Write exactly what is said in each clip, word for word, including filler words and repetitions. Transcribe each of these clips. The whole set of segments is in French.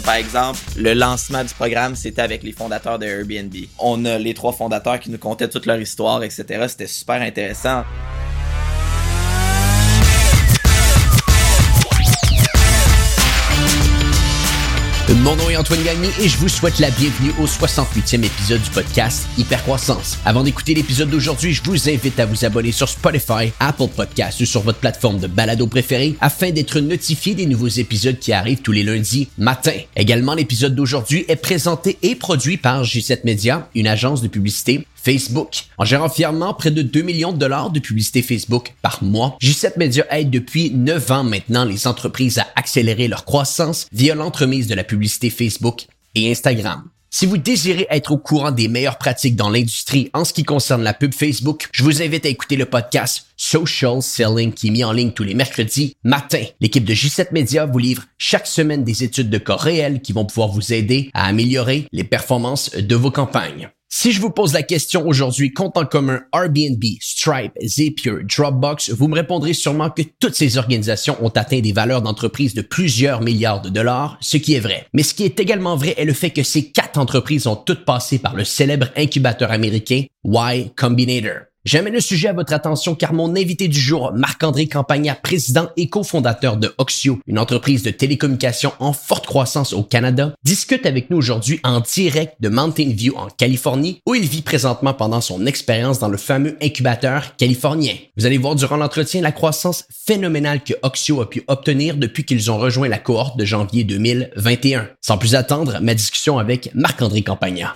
par exemple, le lancement du programme, c'était avec les fondateurs de Airbnb. On a les trois fondateurs qui nous contaient toute leur histoire, et cetera. C'était super intéressant. Mon nom est Antoine Gagné et je vous souhaite la bienvenue au soixante-huitième épisode du podcast Hypercroissance. Avant d'écouter l'épisode d'aujourd'hui, je vous invite à vous abonner sur Spotify, Apple Podcasts ou sur votre plateforme de balado préférée afin d'être notifié des nouveaux épisodes qui arrivent tous les lundis matin. Également, l'épisode d'aujourd'hui est présenté et produit par J sept Media, une agence de publicité Facebook. En gérant fièrement près de deux millions de dollars de publicité Facebook par mois, J sept Media aide depuis neuf ans maintenant les entreprises à accélérer leur croissance via l'entremise de la publicité Facebook et Instagram. Si vous désirez être au courant des meilleures pratiques dans l'industrie en ce qui concerne la pub Facebook, je vous invite à écouter le podcast Social Selling qui est mis en ligne tous les mercredis matin. L'équipe de J sept Media vous livre chaque semaine des études de cas réels qui vont pouvoir vous aider à améliorer les performances de vos campagnes. Si je vous pose la question aujourd'hui, compte en commun Airbnb, Stripe, Zapier, Dropbox, vous me répondrez sûrement que toutes ces organisations ont atteint des valeurs d'entreprise de plusieurs milliards de dollars, ce qui est vrai. Mais ce qui est également vrai est le fait que ces quatre entreprises ont toutes passé par le célèbre incubateur américain Y Combinator. J'amène le sujet à votre attention car mon invité du jour, Marc-André Campagna, président et cofondateur de Oxio, une entreprise de télécommunications en forte croissance au Canada, discute avec nous aujourd'hui en direct de Mountain View en Californie, où il vit présentement pendant son expérience dans le fameux incubateur californien. Vous allez voir durant l'entretien la croissance phénoménale que Oxio a pu obtenir depuis qu'ils ont rejoint la cohorte de janvier deux mille vingt et un. Sans plus attendre, ma discussion avec Marc-André Campagna.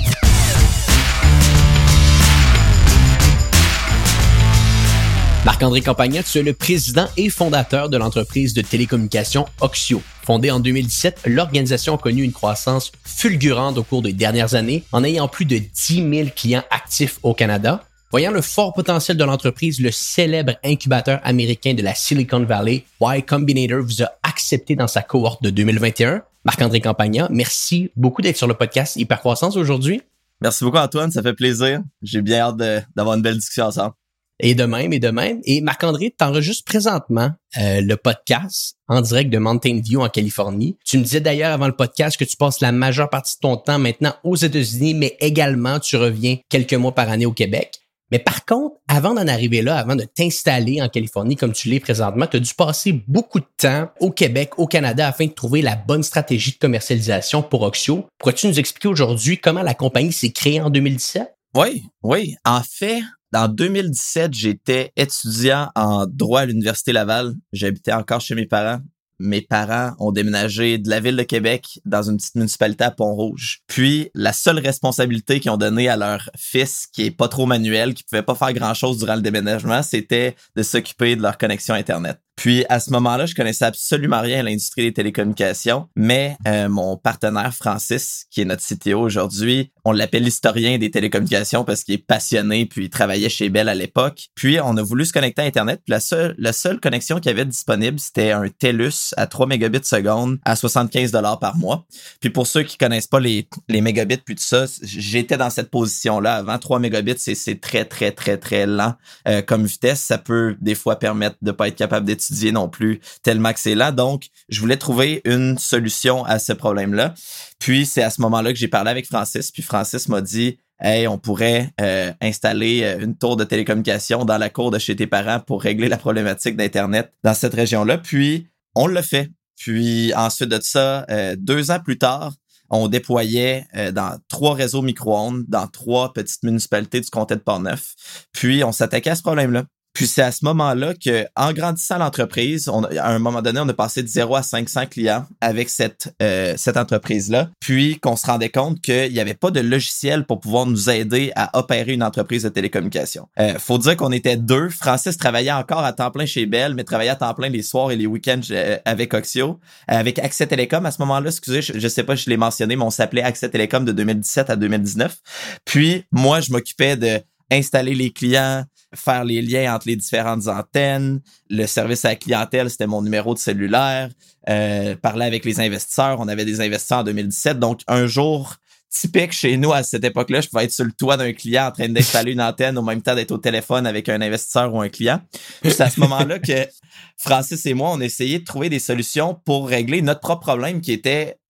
Marc-André Campagna, tu es le président et fondateur de l'entreprise de télécommunications Oxio. Fondée en deux mille dix-sept, l'organisation a connu une croissance fulgurante au cours des dernières années en ayant plus de dix mille clients actifs au Canada. Voyant le fort potentiel de l'entreprise, le célèbre incubateur américain de la Silicon Valley, Y Combinator, vous a accepté dans sa cohorte de deux mille vingt et un. Marc-André Campagna, merci beaucoup d'être sur le podcast Hypercroissance aujourd'hui. Merci beaucoup Antoine, ça fait plaisir. J'ai bien hâte de, d'avoir une belle discussion ensemble. Et de même, et de même. Et Marc-André, t'enregistres présentement euh, le podcast en direct de Mountain View en Californie. Tu me disais d'ailleurs avant le podcast que tu passes la majeure partie de ton temps maintenant aux États-Unis, mais également tu reviens quelques mois par année au Québec. Mais par contre, avant d'en arriver là, avant de t'installer en Californie comme tu l'es présentement, tu as dû passer beaucoup de temps au Québec, au Canada, afin de trouver la bonne stratégie de commercialisation pour Oxio. Pourrais-tu nous expliquer aujourd'hui comment la compagnie s'est créée en deux mille dix-sept? Oui, oui. En fait, en deux mille dix-sept, j'étais étudiant en droit à l'Université Laval. J'habitais encore chez mes parents. Mes parents ont déménagé de la ville de Québec dans une petite municipalité à Pont-Rouge. Puis, la seule responsabilité qu'ils ont donnée à leur fils, qui est pas trop manuel, qui pouvait pas faire grand-chose durant le déménagement, c'était de s'occuper de leur connexion Internet. Puis, à ce moment-là, je connaissais absolument rien à l'industrie des télécommunications, mais euh, mon partenaire Francis, qui est notre C T O aujourd'hui, on l'appelle l'historien des télécommunications parce qu'il est passionné, puis il travaillait chez Bell à l'époque. Puis, on a voulu se connecter à Internet, puis la seule, la seule connexion qu'il y avait disponible, c'était un TELUS à trois mégabits seconde à soixante-quinze dollars par mois. Puis, pour ceux qui connaissent pas les, les mégabits puis tout ça, j'étais dans cette position-là. Avant, trois mégabits, c'est, c'est très, très, très, très lent euh, comme vitesse. Ça peut, des fois, permettre de pas être capable d'étudier non plus tellement que c'est lent. Donc, je voulais trouver une solution à ce problème-là. Puis, c'est à ce moment-là que j'ai parlé avec Francis. Puis, Francis m'a dit « Hey, on pourrait euh, installer une tour de télécommunication dans la cour de chez tes parents pour régler la problématique d'Internet dans cette région-là. » Puis, on l'a fait. Puis, ensuite de ça, euh, deux ans plus tard, on déployait euh, dans trois réseaux micro-ondes, dans trois petites municipalités du comté de Portneuf. Puis, on s'attaquait à ce problème-là. Puis c'est à ce moment-là que, en grandissant l'entreprise, on, à un moment donné, on a passé de zéro à cinq cents clients avec cette euh, cette entreprise-là. Puis qu'on se rendait compte qu'il n'y avait pas de logiciel pour pouvoir nous aider à opérer une entreprise de télécommunications. Euh, faut dire qu'on était deux. Francis travaillait encore à temps plein chez Bell, mais travaillait à temps plein les soirs et les week-ends euh, avec Oxio. Euh, avec Accès Télécom, à ce moment-là, excusez, je, je sais pas si je l'ai mentionné, mais on s'appelait Accès Télécom de deux mille dix-sept à deux mille dix-neuf. Puis moi, je m'occupais de installer les clients, faire les liens entre les différentes antennes, le service à la clientèle, c'était mon numéro de cellulaire, euh, parler avec les investisseurs, on avait des investisseurs en deux mille dix-sept, donc un jour typique chez nous à cette époque-là, je pouvais être sur le toit d'un client en train d'installer une antenne au même temps d'être au téléphone avec un investisseur ou un client. Puis c'est à ce moment-là que Francis et moi, on essayait de trouver des solutions pour régler notre propre problème qui était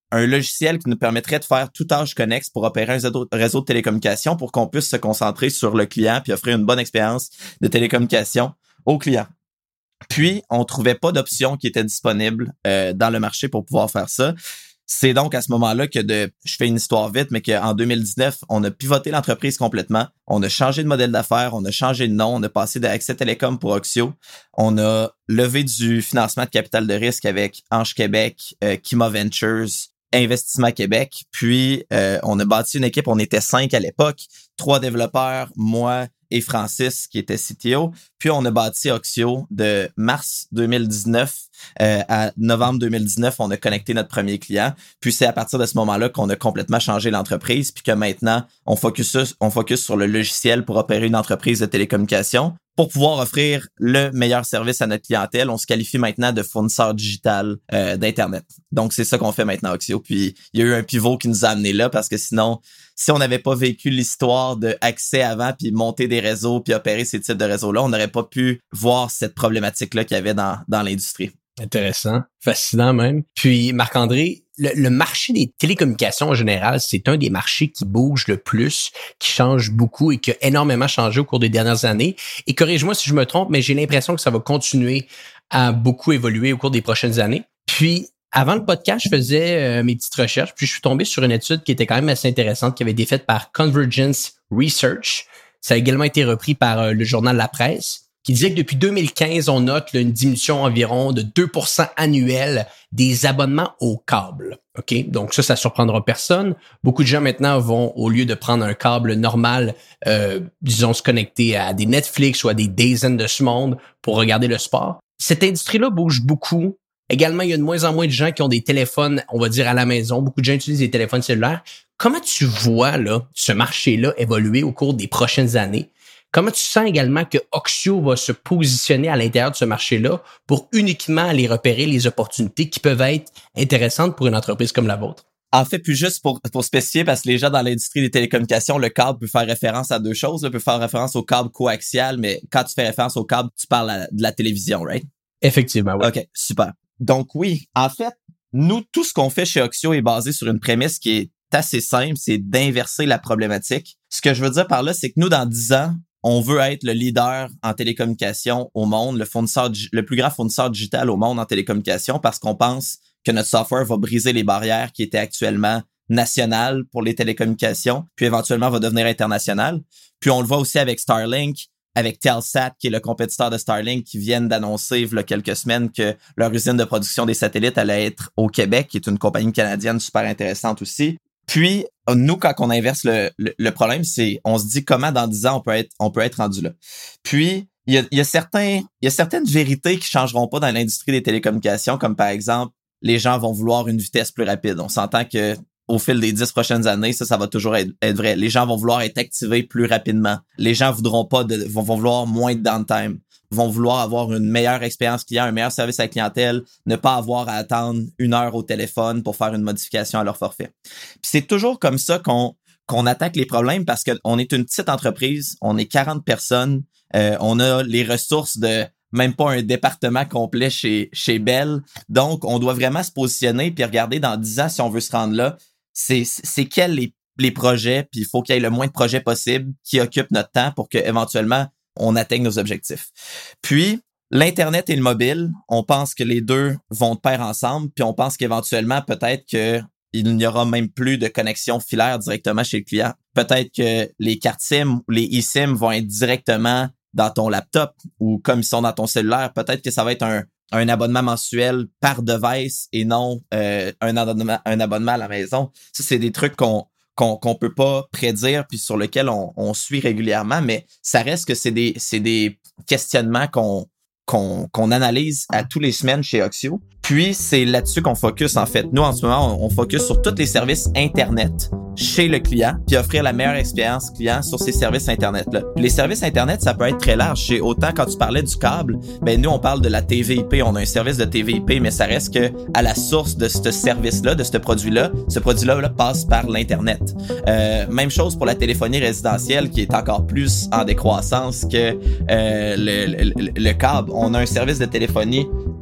un logiciel qui nous permettrait de faire tout tâche connexe pour opérer un réseau de télécommunications pour qu'on puisse se concentrer sur le client puis offrir une bonne expérience de télécommunication au client. Puis, on trouvait pas d'option qui était disponible euh, dans le marché pour pouvoir faire ça. C'est donc à ce moment-là que de, je fais une histoire vite, mais qu'en deux mille dix-neuf, on a pivoté l'entreprise complètement. On a changé de modèle d'affaires, on a changé de nom, on a passé de Accès Télécom pour Oxio. On a levé du financement de capital de risque avec Ange Québec, euh, Kima Ventures, Investissement Québec. Puis, euh, on a bâti une équipe, on était cinq à l'époque, trois développeurs, moi et Francis qui était C T O. Puis, on a bâti Oxio de mars deux mille dix-neuf euh, à novembre deux mille dix-neuf. On a connecté notre premier client. Puis, c'est à partir de ce moment-là qu'on a complètement changé l'entreprise puis que maintenant, on focus, on focus sur le logiciel pour opérer une entreprise de télécommunication. Pour pouvoir offrir le meilleur service à notre clientèle, on se qualifie maintenant de fournisseur digital euh, d'Internet. Donc, c'est ça qu'on fait maintenant, Oxio. Puis, il y a eu un pivot qui nous a amené là parce que sinon, si on n'avait pas vécu l'histoire de accès avant, puis monter des réseaux, puis opérer ces types de réseaux-là, on n'aurait pas pu voir cette problématique-là qu'il y avait dans, dans l'industrie. Intéressant, fascinant même. Puis, Marc-André, le, le marché des télécommunications en général, c'est un des marchés qui bouge le plus, qui change beaucoup et qui a énormément changé au cours des dernières années. Et corrige-moi si je me trompe, mais j'ai l'impression que ça va continuer à beaucoup évoluer au cours des prochaines années. Puis, avant le podcast, je faisais euh, mes petites recherches, puis je suis tombé sur une étude qui était quand même assez intéressante, qui avait été faite par Convergence Research. Ça a également été repris par euh, le journal La Presse, qui disait que depuis deux mille quinze, on note là, une diminution environ de deux pour cent annuel des abonnements au câble. OK? Donc ça, ça surprendra personne. Beaucoup de gens maintenant vont, au lieu de prendre un câble normal, euh, disons, se connecter à des Netflix ou à des DAZN de ce monde pour regarder le sport. Cette industrie-là bouge beaucoup. Également, il y a de moins en moins de gens qui ont des téléphones, on va dire, à la maison. Beaucoup de gens utilisent des téléphones cellulaires. Comment tu vois là ce marché-là évoluer au cours des prochaines années? Comment tu sens également que Oxio va se positionner à l'intérieur de ce marché-là pour uniquement aller repérer les opportunités qui peuvent être intéressantes pour une entreprise comme la vôtre? En fait, puis juste pour, pour spécifier, parce que les gens dans l'industrie des télécommunications, le câble peut faire référence à deux choses. Il peut faire référence au câble coaxial, mais quand tu fais référence au câble, tu parles à, de la télévision, right? Effectivement, oui. OK, super. Donc oui, en fait, nous, tout ce qu'on fait chez Oxio est basé sur une prémisse qui est assez simple, c'est d'inverser la problématique. Ce que je veux dire par là, c'est que nous, dans dix ans, on veut être le leader en télécommunication au monde, le fournisseur, le plus grand fournisseur digital au monde en télécommunication parce qu'on pense que notre software va briser les barrières qui étaient actuellement nationales pour les télécommunications, puis éventuellement va devenir international. Puis on le voit aussi avec Starlink, avec Telsat, qui est le compétiteur de Starlink, qui viennent d'annoncer il y a quelques semaines que leur usine de production des satellites allait être au Québec, qui est une compagnie canadienne super intéressante aussi. Puis, nous, quand on inverse le, le, le problème, c'est on se dit comment dans dix ans on peut être on peut être rendu là. Puis, il y a, il y a certains il y a certaines vérités qui changeront pas dans l'industrie des télécommunications, comme par exemple, les gens vont vouloir une vitesse plus rapide. On s'entend que au fil des dix prochaines années, ça, ça va toujours être, être vrai. Les gens vont vouloir être activés plus rapidement. Les gens voudront pas de, vont, vont vouloir moins de downtime, vont vouloir avoir une meilleure expérience client, un meilleur service à la clientèle, ne pas avoir à attendre une heure au téléphone pour faire une modification à leur forfait. Puis c'est toujours comme ça qu'on qu'on attaque les problèmes parce qu'on est une petite entreprise, on est quarante personnes, euh, on a les ressources de même pas un département complet chez chez Bell. Donc, on doit vraiment se positionner puis regarder dans dix ans si on veut se rendre là. C'est, c'est quels les, les projets, puis il faut qu'il y ait le moins de projets possible qui occupent notre temps pour que éventuellement on atteigne nos objectifs. Puis, l'Internet et le mobile, on pense que les deux vont de pair ensemble, puis on pense qu'éventuellement, peut-être que il n'y aura même plus de connexion filaire directement chez le client. Peut-être que les cartes SIM ou les eSIM vont être directement dans ton laptop ou comme ils sont dans ton cellulaire. Peut-être que ça va être un un abonnement mensuel par device et non euh, un abonnement un abonnement à la maison. Ça, c'est des trucs qu'on qu'on qu'on peut pas prédire puis sur lesquels on, on suit régulièrement, mais ça reste que c'est des c'est des questionnements qu'on qu'on qu'on analyse à tous les semaines chez Oxio. Puis c'est là-dessus qu'on focus en fait. Nous en ce moment, on, on focus sur tous les services Internet chez le client, puis offrir la meilleure expérience client sur ces services Internet-là. Puis les services Internet, ça peut être très large. C'est autant quand tu parlais du câble, ben nous, on parle de la T V I P. On a un service de T V I P, mais ça reste que à la source de ce service-là, de ce produit-là, ce produit-là là, passe par l'Internet. Euh, même chose pour la téléphonie résidentielle, qui est encore plus en décroissance que euh, le, le, le câble. On a un service de téléphonie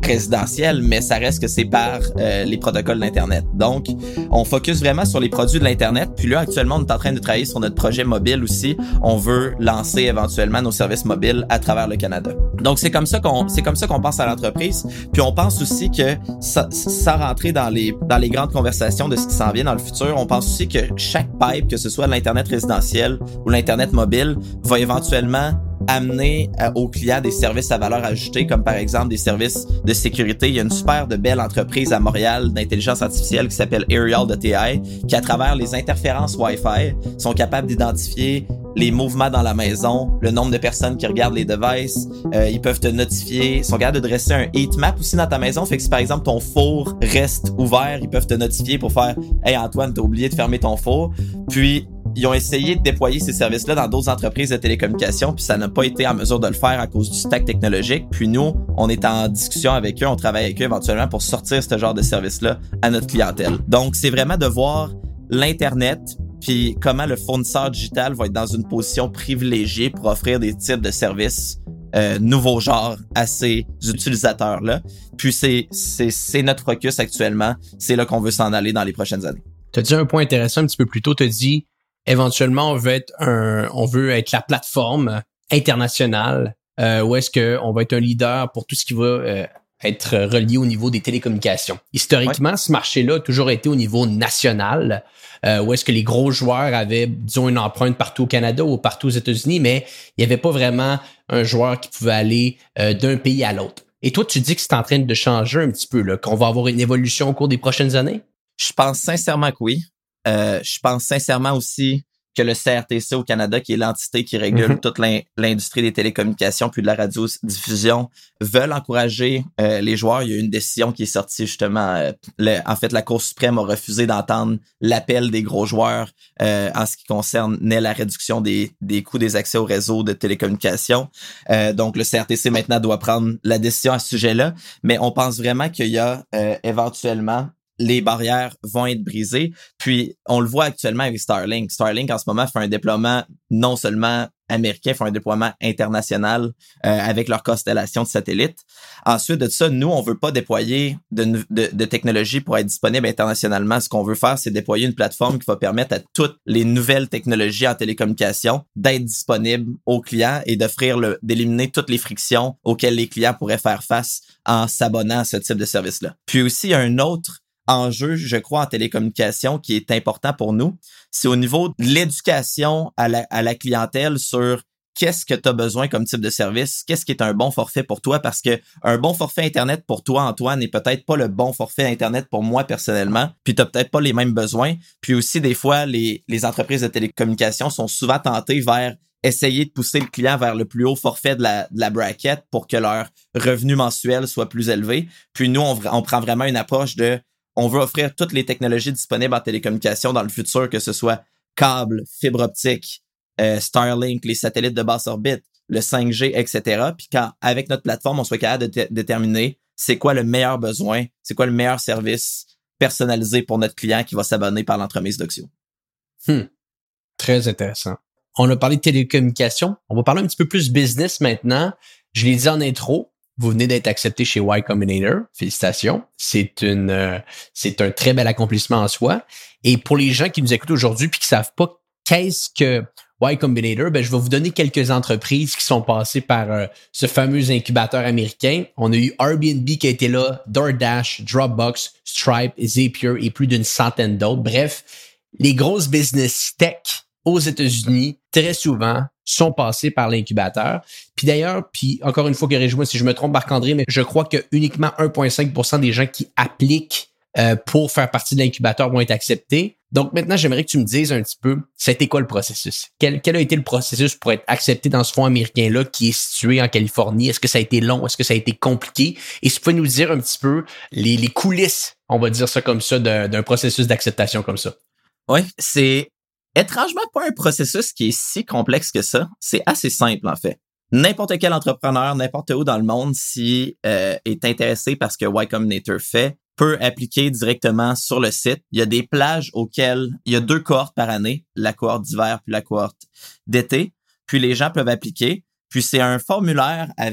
résidentiel, mais ça reste que c'est par euh, les protocoles d'Internet. Donc, on focus vraiment sur les produits de l'Internet. Puis là, actuellement, on est en train de travailler sur notre projet mobile aussi. On veut lancer éventuellement nos services mobiles à travers le Canada. Donc, c'est comme ça qu'on c'est comme ça qu'on pense à l'entreprise. Puis on pense aussi que, ça, sans rentrer dans les dans les grandes conversations de ce qui s'en vient dans le futur, on pense aussi que chaque pipe, que ce soit l'Internet résidentiel ou l'Internet mobile, va éventuellement amener euh, aux clients des services à valeur ajoutée, comme par exemple des services de sécurité. Il y a une super de belle entreprise à Montréal d'intelligence artificielle qui s'appelle Aerial dot A I, qui à travers les interférences Wi-Fi sont capables d'identifier les mouvements dans la maison, le nombre de personnes qui regardent les devices. Euh, ils peuvent te notifier, ils sont capables de dresser un heat map aussi dans ta maison. Fait que si par exemple ton four reste ouvert, ils peuvent te notifier pour faire « Hey Antoine, t'as oublié de fermer ton four ». Puis ils ont essayé de déployer ces services-là dans d'autres entreprises de télécommunications, puis ça n'a pas été en mesure de le faire à cause du stack technologique. Puis nous, on est en discussion avec eux, on travaille avec eux éventuellement pour sortir ce genre de service-là à notre clientèle. Donc, c'est vraiment de voir l'Internet, puis comment le fournisseur digital va être dans une position privilégiée pour offrir des types de services euh, nouveaux genres à ces utilisateurs-là. Puis c'est, c'est, c'est notre focus actuellement. C'est là qu'on veut s'en aller dans les prochaines années. Tu as dit un point intéressant un petit peu plus tôt. Tu as dit éventuellement, on veut être un, on veut être la plateforme internationale euh, où est-ce que on va être un leader pour tout ce qui va euh, être relié au niveau des télécommunications. Historiquement, ouais. Ce marché-là a toujours été au niveau national, euh, où est-ce que les gros joueurs avaient, disons, une empreinte partout au Canada ou partout aux États-Unis, mais il n'y avait pas vraiment un joueur qui pouvait aller euh, d'un pays à l'autre. Et toi, tu dis que c'est en train de changer un petit peu, là, qu'on va avoir une évolution au cours des prochaines années? Je pense sincèrement que oui. Euh, je pense sincèrement aussi que le C R T C au Canada, qui est l'entité qui régule mm-hmm. toute l'in- l'industrie des télécommunications puis de la radiodiffusion, veulent encourager euh, les joueurs. Il y a une décision qui est sortie justement. Euh, le, en fait, la Cour suprême a refusé d'entendre l'appel des gros joueurs euh, en ce qui concernait la réduction des, des coûts des accès au réseau de télécommunications. Euh, donc, le C R T C maintenant doit prendre la décision à ce sujet-là. Mais on pense vraiment qu'il y a euh, éventuellement les barrières vont être brisées. Puis, on le voit actuellement avec Starlink. Starlink, en ce moment, fait un déploiement non seulement américain, fait un déploiement international euh, avec leur constellation de satellites. Ensuite de ça, nous, on veut pas déployer de, de, de technologie pour être disponible internationalement. Ce qu'on veut faire, c'est déployer une plateforme qui va permettre à toutes les nouvelles technologies en télécommunication d'être disponibles aux clients et d'offrir le, d'éliminer toutes les frictions auxquelles les clients pourraient faire face en s'abonnant à ce type de service-là. Puis aussi, il y a un autre enjeu, je crois, en télécommunication qui est important pour nous, c'est au niveau de l'éducation à la, à la clientèle sur qu'est-ce que tu as besoin comme type de service, qu'est-ce qui est un bon forfait pour toi, parce que un bon forfait Internet pour toi, Antoine, n'est peut-être pas le bon forfait Internet pour moi personnellement, puis tu n'as peut-être pas les mêmes besoins. Puis aussi, des fois, les, les entreprises de télécommunication sont souvent tentées vers essayer de pousser le client vers le plus haut forfait de la, de la bracket pour que leur revenu mensuel soit plus élevé. Puis nous, on, on prend vraiment une approche de on veut offrir toutes les technologies disponibles en télécommunication dans le futur, que ce soit câble, fibre optique, euh, Starlink, les satellites de basse orbite, le cinq G, et cetera. Puis quand, avec notre plateforme, on soit capable de t- déterminer c'est quoi le meilleur besoin, c'est quoi le meilleur service personnalisé pour notre client qui va s'abonner par l'entremise d'Oxio. Hmm. Très intéressant. On a parlé de télécommunication. On va parler un petit peu plus business maintenant. Je l'ai dit en intro. Vous venez d'être accepté chez Y Combinator. Félicitations. C'est une, euh, c'est un très bel accomplissement en soi. Et pour les gens qui nous écoutent aujourd'hui puis qui savent pas qu'est-ce que Y Combinator, ben, je vais vous donner quelques entreprises qui sont passées par euh, ce fameux incubateur américain. On a eu Airbnb qui a été là, DoorDash, Dropbox, Stripe, Zapier et plus d'une centaine d'autres. Bref, les grosses business tech aux États-Unis, très souvent, sont passés par l'incubateur. Puis d'ailleurs, puis encore une fois, corrige-moi si je me trompe, Marc-André, mais je crois que uniquement un virgule cinq pour cent des gens qui appliquent euh, pour faire partie de l'incubateur vont être acceptés. Donc maintenant, j'aimerais que tu me dises un petit peu, c'était quoi le processus? Quel, quel a été le processus pour être accepté dans ce fonds américain-là qui est situé en Californie? Est-ce que ça a été long? Est-ce que ça a été compliqué? Et si tu pouvais nous dire un petit peu les, les coulisses, on va dire ça comme ça, d'un, d'un processus d'acceptation comme ça. Oui, c'est étrangement pas un processus qui est si complexe que ça. C'est assez simple, en fait. N'importe quel entrepreneur, n'importe où dans le monde, si euh, est intéressé par ce que Y Combinator fait, peut appliquer directement sur le site. Il y a des plages auxquelles il y a deux cohortes par année, la cohorte d'hiver puis la cohorte d'été. Puis les gens peuvent appliquer. Puis c'est un formulaire avec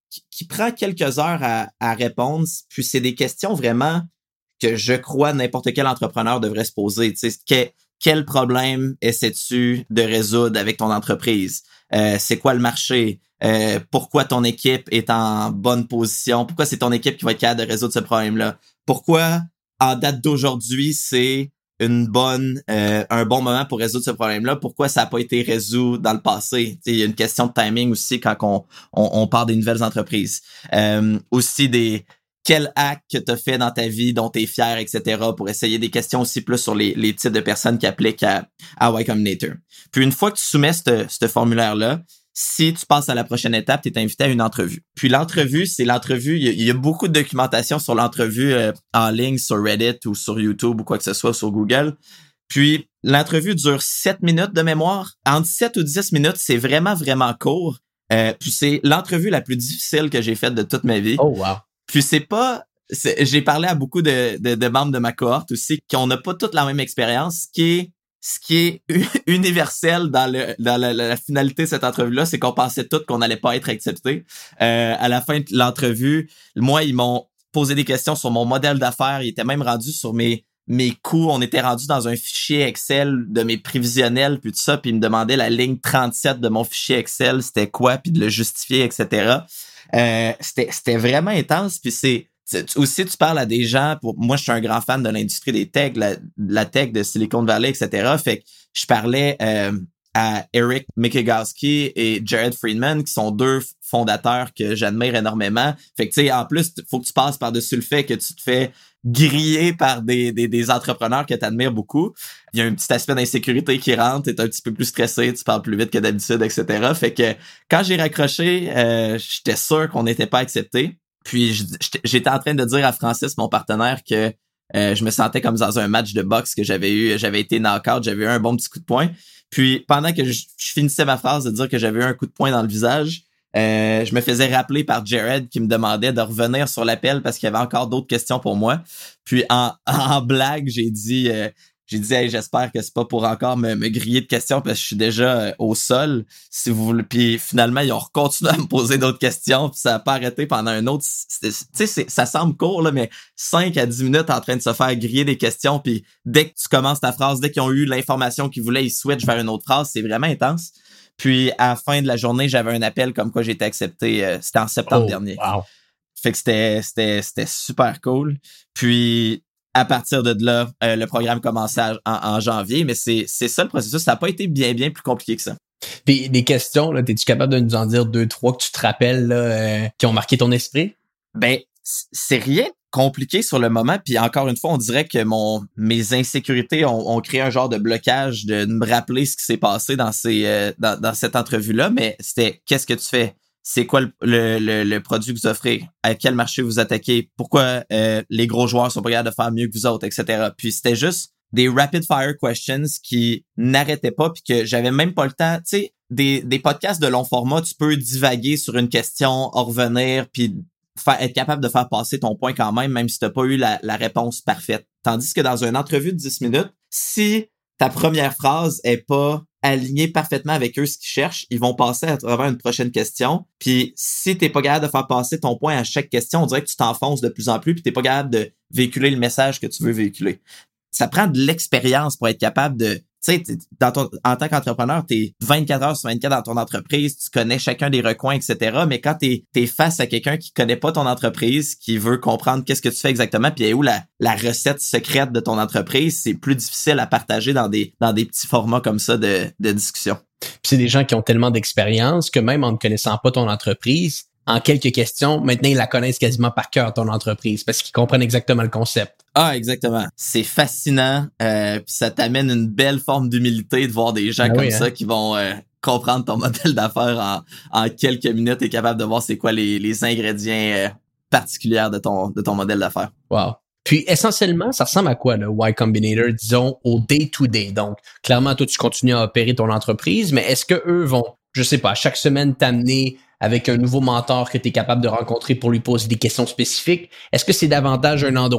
qui, qui prend quelques heures à, à répondre. Puis c'est des questions vraiment que je crois n'importe quel entrepreneur devrait se poser. Tu sais, que, quel problème essaies-tu de résoudre avec ton entreprise? Euh, c'est quoi le marché? Euh, pourquoi ton équipe est en bonne position? Pourquoi c'est ton équipe qui va être capable de résoudre ce problème-là? Pourquoi, en date d'aujourd'hui, c'est une bonne, euh, un bon moment pour résoudre ce problème-là? Pourquoi ça n'a pas été résolu dans le passé? Il y a une question de timing aussi quand on, on, on part des nouvelles entreprises. Euh, aussi des quel hack que tu as fait dans ta vie dont tu es fier, et cetera, pour essayer des questions aussi plus sur les, les types de personnes qui appliquent à, à Y Combinator. Puis une fois que tu soumets ce formulaire-là, si tu passes à la prochaine étape, tu es invité à une entrevue. Puis l'entrevue, c'est l'entrevue, il y a, il y a beaucoup de documentation sur l'entrevue euh, en ligne sur Reddit ou sur YouTube ou quoi que ce soit, sur Google. Puis l'entrevue dure sept minutes de mémoire. Entre sept ou dix minutes, c'est vraiment, vraiment court. Euh, puis c'est l'entrevue la plus difficile que j'ai faite de toute ma vie. Oh, wow. Puis c'est pas... C'est, j'ai parlé à beaucoup de, de, de membres de ma cohorte aussi qui n'a pas toute la même expérience. Ce qui est, ce qui est universel dans, le, dans la, la, la finalité de cette entrevue-là, c'est qu'on pensait tous qu'on n'allait pas être accepté. Euh, à la fin de l'entrevue, moi, ils m'ont posé des questions sur mon modèle d'affaires. Ils étaient même rendus sur mes, mes coûts. On était rendus dans un fichier Excel de mes prévisionnels, puis tout ça. Puis ils me demandaient la ligne trente-sept de mon fichier Excel, c'était quoi, puis de le justifier, et cetera. Euh, c'était, c'était vraiment intense. Puis c'est, c'est aussi, tu parles à des gens. Pour moi, je suis un grand fan de l'industrie des tech, la, la tech de Silicon Valley, et cetera. Fait que je parlais euh, à Eric Mikigowski et Jared Friedman, qui sont deux fondateurs que j'admire énormément. Fait que tu sais, en plus, faut que tu passes par-dessus le fait que tu te fais griller par des, des, des entrepreneurs que tu admires beaucoup. Il y a un petit aspect d'insécurité qui rentre, t'es un petit peu plus stressé, tu parles plus vite que d'habitude, et cetera. Fait que quand j'ai raccroché, euh, j'étais sûr qu'on n'était pas accepté. Puis j'étais en train de dire à Francis, mon partenaire, que euh, je me sentais comme dans un match de boxe que j'avais eu, j'avais été knock-out, j'avais eu un bon petit coup de poing. Puis pendant que je, je finissais ma phrase de dire que j'avais eu un coup de poing dans le visage, Euh, je me faisais rappeler par Jared qui me demandait de revenir sur l'appel parce qu'il y avait encore d'autres questions pour moi. Puis en, en blague, j'ai dit euh, j'ai dit hey, j'espère que c'est pas pour encore me, me griller de questions parce que je suis déjà euh, au sol. Si vous voulez. Puis finalement, ils ont continué à me poser d'autres questions, puis ça n'a pas arrêté pendant un autre. Tu sais, ça semble court, là, mais cinq à dix minutes en train de se faire griller des questions. Puis dès que tu commences ta phrase, dès qu'ils ont eu l'information qu'ils voulaient, ils switchent vers une autre phrase. C'est vraiment intense. Puis, à la fin de la journée, j'avais un appel comme quoi j'ai été accepté. Euh, c'était en septembre oh, dernier. Wow. Fait que c'était, c'était, c'était super cool. Puis, à partir de là, euh, le programme commençait à, en, en janvier. Mais c'est, c'est ça le processus. Ça n'a pas été bien, bien plus compliqué que ça. Puis, des questions, là, t'es-tu capable de nous en dire deux, trois que tu te rappelles, là, euh, qui ont marqué ton esprit? Ben, c'est rien compliqué sur le moment, puis encore une fois, on dirait que mon mes insécurités ont, ont créé un genre de blocage de me rappeler ce qui s'est passé dans ces euh, dans, dans cette entrevue-là, mais c'était qu'est-ce que tu fais? C'est quoi le, le, le, le produit que vous offrez? À quel marché vous attaquez? Pourquoi euh, les gros joueurs sont pas capables de faire mieux que vous autres, et cetera. Puis c'était juste des rapid fire questions qui n'arrêtaient pas, puis que j'avais même pas le temps. Tu sais, des, des podcasts de long format, tu peux divaguer sur une question, en revenir, puis Faire, être capable de faire passer ton point quand même, même si t'as pas eu la, la réponse parfaite. Tandis que dans une entrevue de dix minutes, si ta première phrase est pas alignée parfaitement avec eux ce qu'ils cherchent, ils vont passer à travers une prochaine question. Puis si t'es pas capable de faire passer ton point à chaque question, on dirait que tu t'enfonces de plus en plus puis t'es pas capable de véhiculer le message que tu veux véhiculer. Ça prend de l'expérience pour être capable de... Tu sais, dans ton, en tant qu'entrepreneur, t'es vingt-quatre heures sur vingt-quatre dans ton entreprise, tu connais chacun des recoins, et cetera. Mais quand t'es, t'es face à quelqu'un qui connaît pas ton entreprise, qui veut comprendre qu'est-ce que tu fais exactement, puis où la, la recette secrète de ton entreprise, c'est plus difficile à partager dans des, dans des petits formats comme ça de, de discussion. Puis c'est des gens qui ont tellement d'expérience que même en ne connaissant pas ton entreprise, en quelques questions, maintenant, ils la connaissent quasiment par cœur, ton entreprise, parce qu'ils comprennent exactement le concept. Ah, exactement. C'est fascinant. Euh, puis ça t'amène une belle forme d'humilité de voir des gens ben comme oui, ça hein? qui vont euh, comprendre ton modèle d'affaires en, en quelques minutes et capable de voir c'est quoi les, les ingrédients euh, particuliers de ton, de ton modèle d'affaires. Wow. Puis, essentiellement, ça ressemble à quoi, le Y Combinator, disons, au day-to-day? Donc, clairement, toi, tu continues à opérer ton entreprise, mais est-ce que eux vont, je sais pas, chaque semaine t'amener avec un nouveau mentor que tu es capable de rencontrer pour lui poser des questions spécifiques? Est-ce que c'est davantage un endroit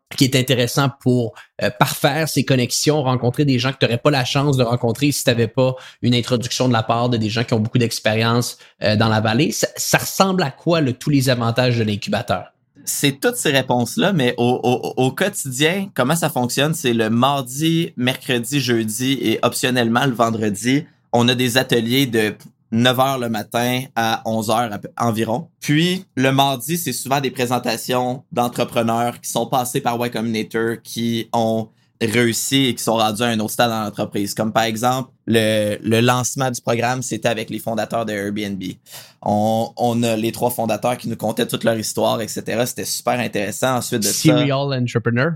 qui est intéressant pour euh, parfaire ces connexions, rencontrer des gens que tu n'aurais pas la chance de rencontrer si tu n'avais pas une introduction de la part de des gens qui ont beaucoup d'expérience euh, dans la vallée. Ça, ça ressemble à quoi, là, tous les avantages de l'incubateur? C'est toutes ces réponses-là, mais au, au, au quotidien, comment ça fonctionne? C'est le mardi, mercredi, jeudi et optionnellement le vendredi. On a des ateliers de neuf heures le matin à onze heures environ. Puis, le mardi, c'est souvent des présentations d'entrepreneurs qui sont passés par Y Combinator, qui ont réussi et qui sont rendus à un autre stade dans l'entreprise. Comme par exemple, le, le lancement du programme, c'était avec les fondateurs de Airbnb. On, on a les trois fondateurs qui nous contaient toute leur histoire, et cetera. C'était super intéressant. Ensuite de Serial ça... entrepreneur.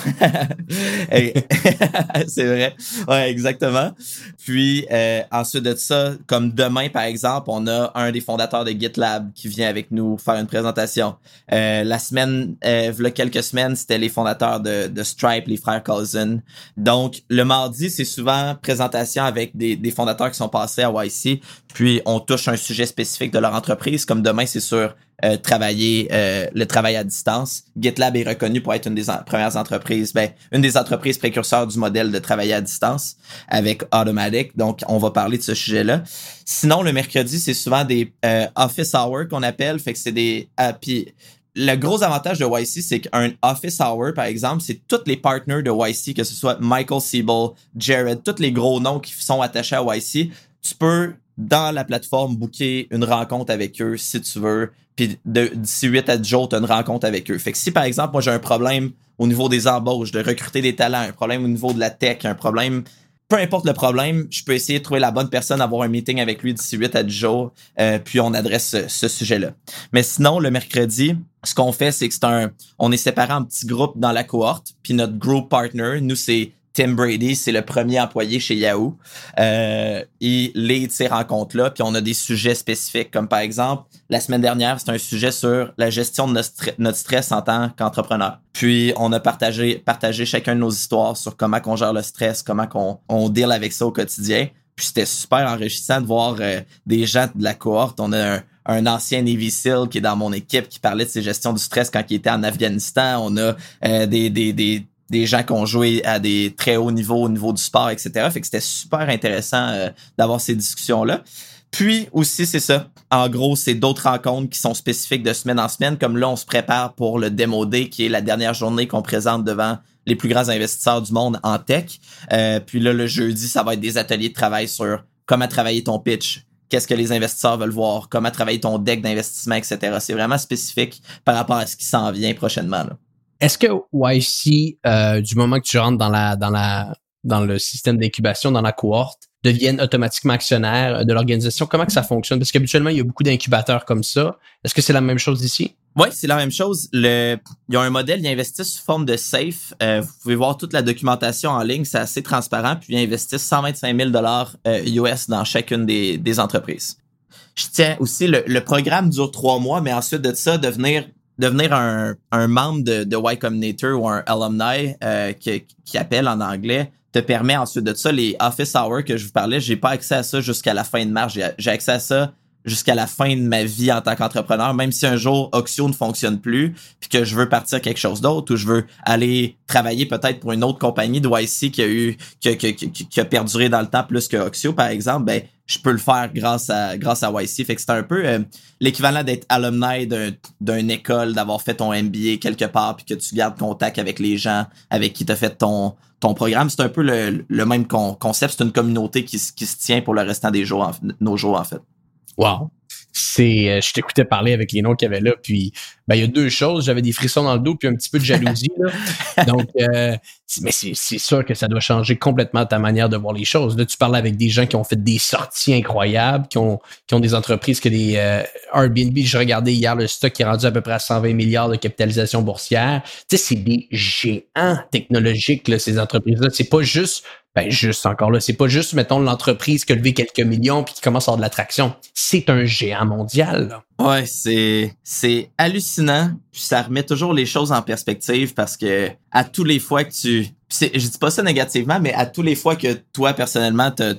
C'est vrai. Ouais, exactement. Puis, euh, ensuite de ça, comme demain, par exemple, on a un des fondateurs de GitLab qui vient avec nous faire une présentation. Euh, la semaine, euh, il y a quelques semaines, c'était les fondateurs de, de Stripe, les frères Cousin. Donc, le mardi, c'est souvent présentation avec des, des fondateurs qui sont passés à Y C. Puis, on touche un sujet spécifique de leur entreprise. Comme demain, c'est sur euh, travailler, euh, le travail à distance. GitLab est reconnu pour être une des en- premières entreprises, ben, une des entreprises précurseurs du modèle de travailler à distance avec Automatic. Donc, on va parler de ce sujet-là. Sinon, le mercredi, c'est souvent des euh, office hours qu'on appelle. Fait que c'est des... Euh, puis, le gros avantage de Y C, c'est qu'un office hour, par exemple, c'est tous les partners de Y C, que ce soit Michael Siebel, Jared, tous les gros noms qui sont attachés à Y C. Tu peux, dans la plateforme, booker une rencontre avec eux si tu veux. Puis de, d'ici huit à dix jours, tu as une rencontre avec eux. Fait que si, par exemple, moi, j'ai un problème au niveau des embauches, de recruter des talents, un problème au niveau de la tech, un problème... Peu importe le problème, je peux essayer de trouver la bonne personne, avoir un meeting avec lui d'ici huit à dix jours, euh, puis on adresse ce, ce sujet-là. Mais sinon, le mercredi, ce qu'on fait, c'est que c'est un... On est séparés en petits groupes dans la cohorte, puis notre group partner, nous, c'est Tim Brady, c'est le premier employé chez Yahoo. Euh, il lead ces rencontres-là, puis on a des sujets spécifiques, comme par exemple, la semaine dernière, c'était un sujet sur la gestion de notre, stre- notre stress en tant qu'entrepreneur. Puis, on a partagé, partagé chacun de nos histoires sur comment on gère le stress, comment on, on deal avec ça au quotidien. Puis, c'était super enrichissant de voir euh, des gens de la cohorte. On a un, un ancien Navy SEAL qui est dans mon équipe qui parlait de ses gestions du stress quand il était en Afghanistan. On a euh, des, des, des, des gens qui ont joué à des très hauts niveaux au niveau du sport, et cetera. Fait que c'était super intéressant euh, d'avoir ces discussions-là. Puis aussi, c'est ça. En gros, c'est d'autres rencontres qui sont spécifiques de semaine en semaine. Comme là, on se prépare pour le Demo Day, qui est la dernière journée qu'on présente devant les plus grands investisseurs du monde en tech. Euh, puis là, le jeudi, ça va être des ateliers de travail sur comment travailler ton pitch, qu'est-ce que les investisseurs veulent voir, comment travailler ton deck d'investissement, et cetera. C'est vraiment spécifique par rapport à ce qui s'en vient prochainement, là. Est-ce que Y C, euh, du moment que tu rentres dans la dans la dans le système d'incubation, dans la cohorte, deviennent automatiquement actionnaires de l'organisation? Comment que ça fonctionne? Parce qu'habituellement, il y a beaucoup d'incubateurs comme ça. Est-ce que c'est la même chose ici? Oui, c'est la même chose. Le, il y a un modèle, ils investissent sous forme de safe. Euh, vous pouvez voir toute la documentation en ligne, c'est assez transparent. Puis ils investissent cent vingt-cinq mille dollars euh, U S dans chacune des, des entreprises. Je tiens aussi, le, le programme dure trois mois, mais ensuite de ça, devenir devenir un, un membre de, de Y Combinator ou un alumni euh, qui, qui appelle en anglais te permet ensuite de ça, les office hours que je vous parlais, j'ai pas accès à ça jusqu'à la fin de mars. J'ai, j'ai accès à ça jusqu'à la fin de ma vie en tant qu'entrepreneur, même si un jour Oxio ne fonctionne plus, puis que je veux partir quelque chose d'autre, ou je veux aller travailler peut-être pour une autre compagnie de Y C qui a eu qui a, qui, qui, qui a perduré dans le temps plus que Oxio, par exemple, ben je peux le faire grâce à grâce à Y C. Fait que c'est un peu euh, l'équivalent d'être alumni d'un, d'une école, d'avoir fait ton M B A quelque part, puis que tu gardes contact avec les gens avec qui tu as fait ton ton programme. C'est un peu le, le même con, concept. C'est une communauté qui, qui se tient pour le restant des jours, en, nos jours, en fait. Wow. C'est, euh, je t'écoutais parler avec les noms qu'il y avait là, puis ben il y a deux choses, j'avais des frissons dans le dos puis un petit peu de jalousie là. Donc euh, mais c'est, c'est sûr que ça doit changer complètement ta manière de voir les choses. Là, tu parles avec des gens qui ont fait des sorties incroyables, qui ont qui ont des entreprises que des euh, Airbnb, je regardais hier le stock qui est rendu à peu près à cent vingt milliards de capitalisation boursière. Tu sais, c'est des géants technologiques là, ces entreprises-là. C'est pas juste Ben, juste encore là, c'est pas juste, mettons, l'entreprise qui a levé quelques millions puis qui commence à avoir de l'attraction. C'est un géant mondial, là. Ouais, c'est, c'est hallucinant. Puis ça remet toujours les choses en perspective parce que à tous les fois que tu, c'est, je dis pas ça négativement, mais à tous les fois que toi, personnellement, t'as,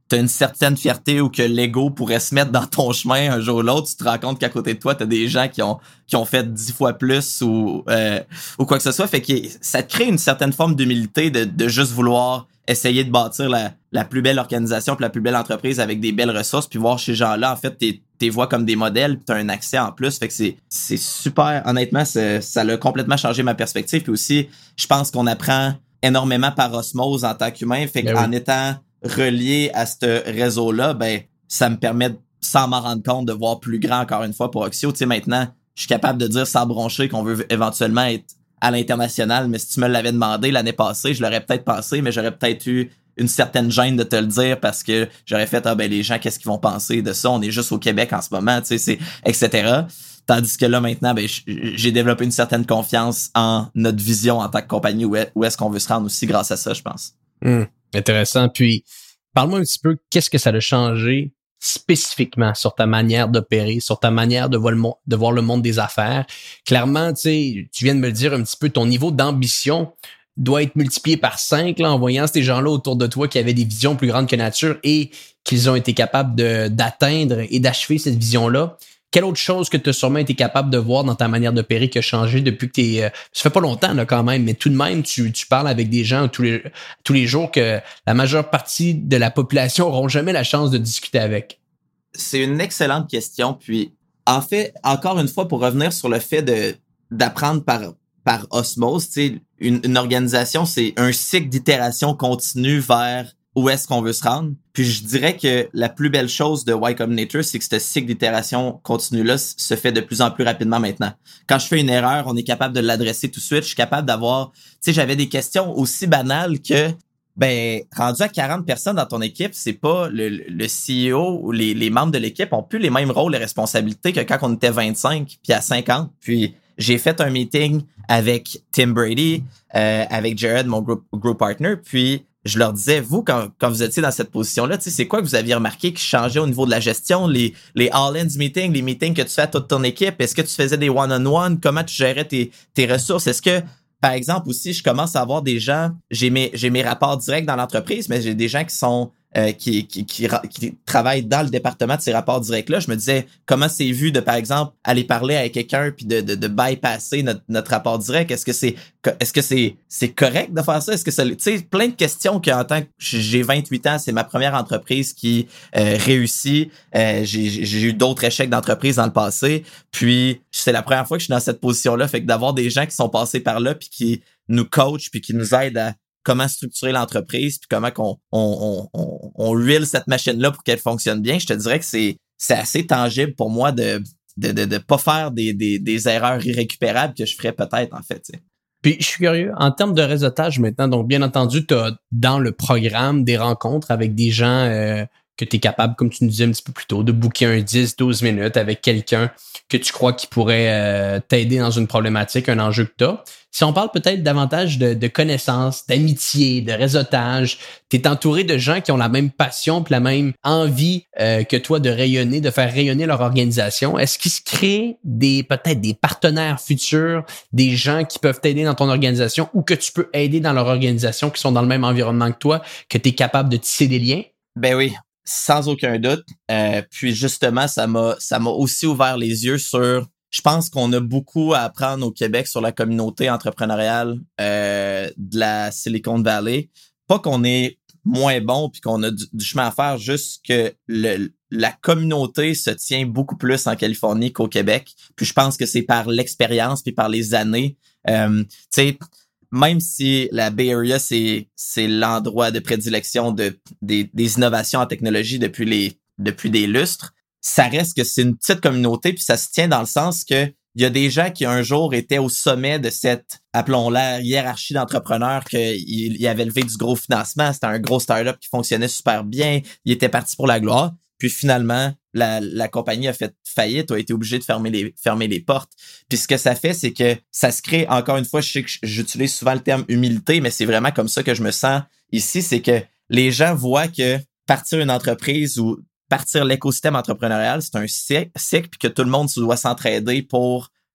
t'as une certaine fierté ou que l'ego pourrait se mettre dans ton chemin un jour ou l'autre, tu te rends compte qu'à côté de toi, t'as des gens qui ont qui ont fait dix fois plus ou euh, ou quoi que ce soit. Fait que ça te crée une certaine forme d'humilité de, de juste vouloir essayer de bâtir la, la plus belle organisation puis la plus belle entreprise avec des belles ressources, puis voir ces gens-là, en fait, t'es t'es vois comme des modèles, puis t'as un accès en plus. Fait que c'est c'est super. Honnêtement, c'est, ça l'a complètement changé ma perspective. Puis aussi, je pense qu'on apprend énormément par osmose en tant qu'humain. Fait Ben qu'en oui. étant relié à ce réseau-là, ben ça me permet, sans m'en rendre compte, de voir plus grand encore une fois pour Oxio. Tu sais, maintenant, je suis capable de dire sans broncher qu'on veut éventuellement être à l'international, mais si tu me l'avais demandé l'année passée, je l'aurais peut-être pensé, mais j'aurais peut-être eu une certaine gêne de te le dire parce que j'aurais fait, ah ben les gens, qu'est-ce qu'ils vont penser de ça? On est juste au Québec en ce moment, tu sais, c'est, et cetera. Tandis que là, maintenant, ben, j'ai développé une certaine confiance en notre vision en tant que compagnie, où est, où est-ce qu'on veut se rendre aussi grâce à ça, je pense. Hum, intéressant. Puis, parle-moi un petit peu, qu'est-ce que ça a changé spécifiquement sur ta manière d'opérer, sur ta manière de voir le monde, de voir le monde des affaires. Clairement, tu sais, tu viens de me le dire un petit peu, ton niveau d'ambition doit être multiplié par cinq là, en voyant ces gens-là autour de toi qui avaient des visions plus grandes que nature et qu'ils ont été capables de, d'atteindre et d'achever cette vision-là. Quelle autre chose que tu as sûrement été capable de voir dans ta manière d'opérer qui a changé depuis que tu es... Euh, ça fait pas longtemps là, quand même, mais tout de même, tu, tu parles avec des gens tous les, tous les jours que la majeure partie de la population n'auront jamais la chance de discuter avec. C'est une excellente question. Puis, en fait, encore une fois, pour revenir sur le fait de d'apprendre par par osmose, tu sais, une, une organisation, c'est un cycle d'itération continue vers où est-ce qu'on veut se rendre. Puis je dirais que la plus belle chose de Y Combinator, c'est que ce cycle d'itération continue-là se fait de plus en plus rapidement maintenant. Quand je fais une erreur, on est capable de l'adresser tout de suite. Je suis capable d'avoir... Tu sais, j'avais des questions aussi banales que, ben, rendu à quarante personnes dans ton équipe, c'est pas le, le C E O ou les, les membres de l'équipe ont plus les mêmes rôles et responsabilités que quand on était vingt-cinq puis à cinquante. Puis j'ai fait un meeting avec Tim Brady, euh, avec Jared, mon group, group partner, puis je leur disais, vous, quand, quand vous étiez dans cette position-là, tu sais, c'est quoi que vous aviez remarqué qui changeait au niveau de la gestion, les, les all-ins meetings, les meetings que tu fais à toute ton équipe? Est-ce que tu faisais des one-on-one? Comment tu gérais tes, tes ressources? Est-ce que, par exemple, aussi, je commence à avoir des gens, j'ai mes, j'ai mes rapports directs dans l'entreprise, mais j'ai des gens qui sont, euh, qui, qui, qui, qui travaillent dans le département de ces rapports directs-là. Je me disais, comment c'est vu de, par exemple, aller parler avec quelqu'un puis de, de, de bypasser notre, notre rapport direct? Est-ce que c'est, est-ce que c'est, c'est correct de faire ça? Est-ce que ça, tu sais, plein de questions qu'en tant que j'ai vingt-huit ans, c'est ma première entreprise qui euh, réussit. Euh, j'ai, j'ai eu d'autres échecs d'entreprise dans le passé. Puis, c'est la première fois que je suis dans cette position-là. Fait que d'avoir des gens qui sont passés par là puis qui nous coachent puis qui nous aident à comment structurer l'entreprise puis comment qu'on on on on, on reel cette machine là pour qu'elle fonctionne bien, je te dirais que c'est c'est assez tangible pour moi de de de, de pas faire des des des erreurs irrécupérables que je ferais peut-être en fait, tu sais. Puis je suis curieux, en termes de réseautage maintenant, donc bien entendu, tu as dans le programme des rencontres avec des gens euh, que tu es capable, comme tu nous disais un petit peu plus tôt, de booker un dix douze minutes avec quelqu'un que tu crois qui pourrait euh, t'aider dans une problématique, un enjeu que tu as. Si on parle peut-être davantage de, de connaissances, d'amitié, de réseautage, tu es entouré de gens qui ont la même passion puis la même envie euh, que toi de rayonner, de faire rayonner leur organisation. Est-ce qu'il se crée des peut-être des partenaires futurs, des gens qui peuvent t'aider dans ton organisation ou que tu peux aider dans leur organisation qui sont dans le même environnement que toi, que tu es capable de tisser des liens? Ben oui, sans aucun doute. Euh, puis justement, ça m'a ça m'a aussi ouvert les yeux sur... Je pense qu'on a beaucoup à apprendre au Québec sur la communauté entrepreneuriale euh, de la Silicon Valley. Pas qu'on est moins bon puis qu'on a du, du chemin à faire, juste que le, la communauté se tient beaucoup plus en Californie qu'au Québec. Puis je pense que c'est par l'expérience puis par les années. Euh, tu sais, même si la Bay Area, c'est, c'est l'endroit de prédilection de, des, des innovations en technologie depuis les depuis des lustres, ça reste que c'est une petite communauté, puis ça se tient dans le sens que il y a des gens qui un jour étaient au sommet de cette, appelons-la, hiérarchie d'entrepreneurs, qu'ils avaient levé du gros financement, c'était un gros start-up qui fonctionnait super bien, il était parti pour la gloire, puis finalement, la, la compagnie a fait faillite, a été obligée de fermer les, fermer les portes. Puis ce que ça fait, c'est que ça se crée, encore une fois, je sais que j'utilise souvent le terme humilité, mais c'est vraiment comme ça que je me sens ici, c'est que les gens voient que partir une entreprise ou partir l'écosystème entrepreneurial, c'est un cycle, puis que tout le monde doit s'entraider pour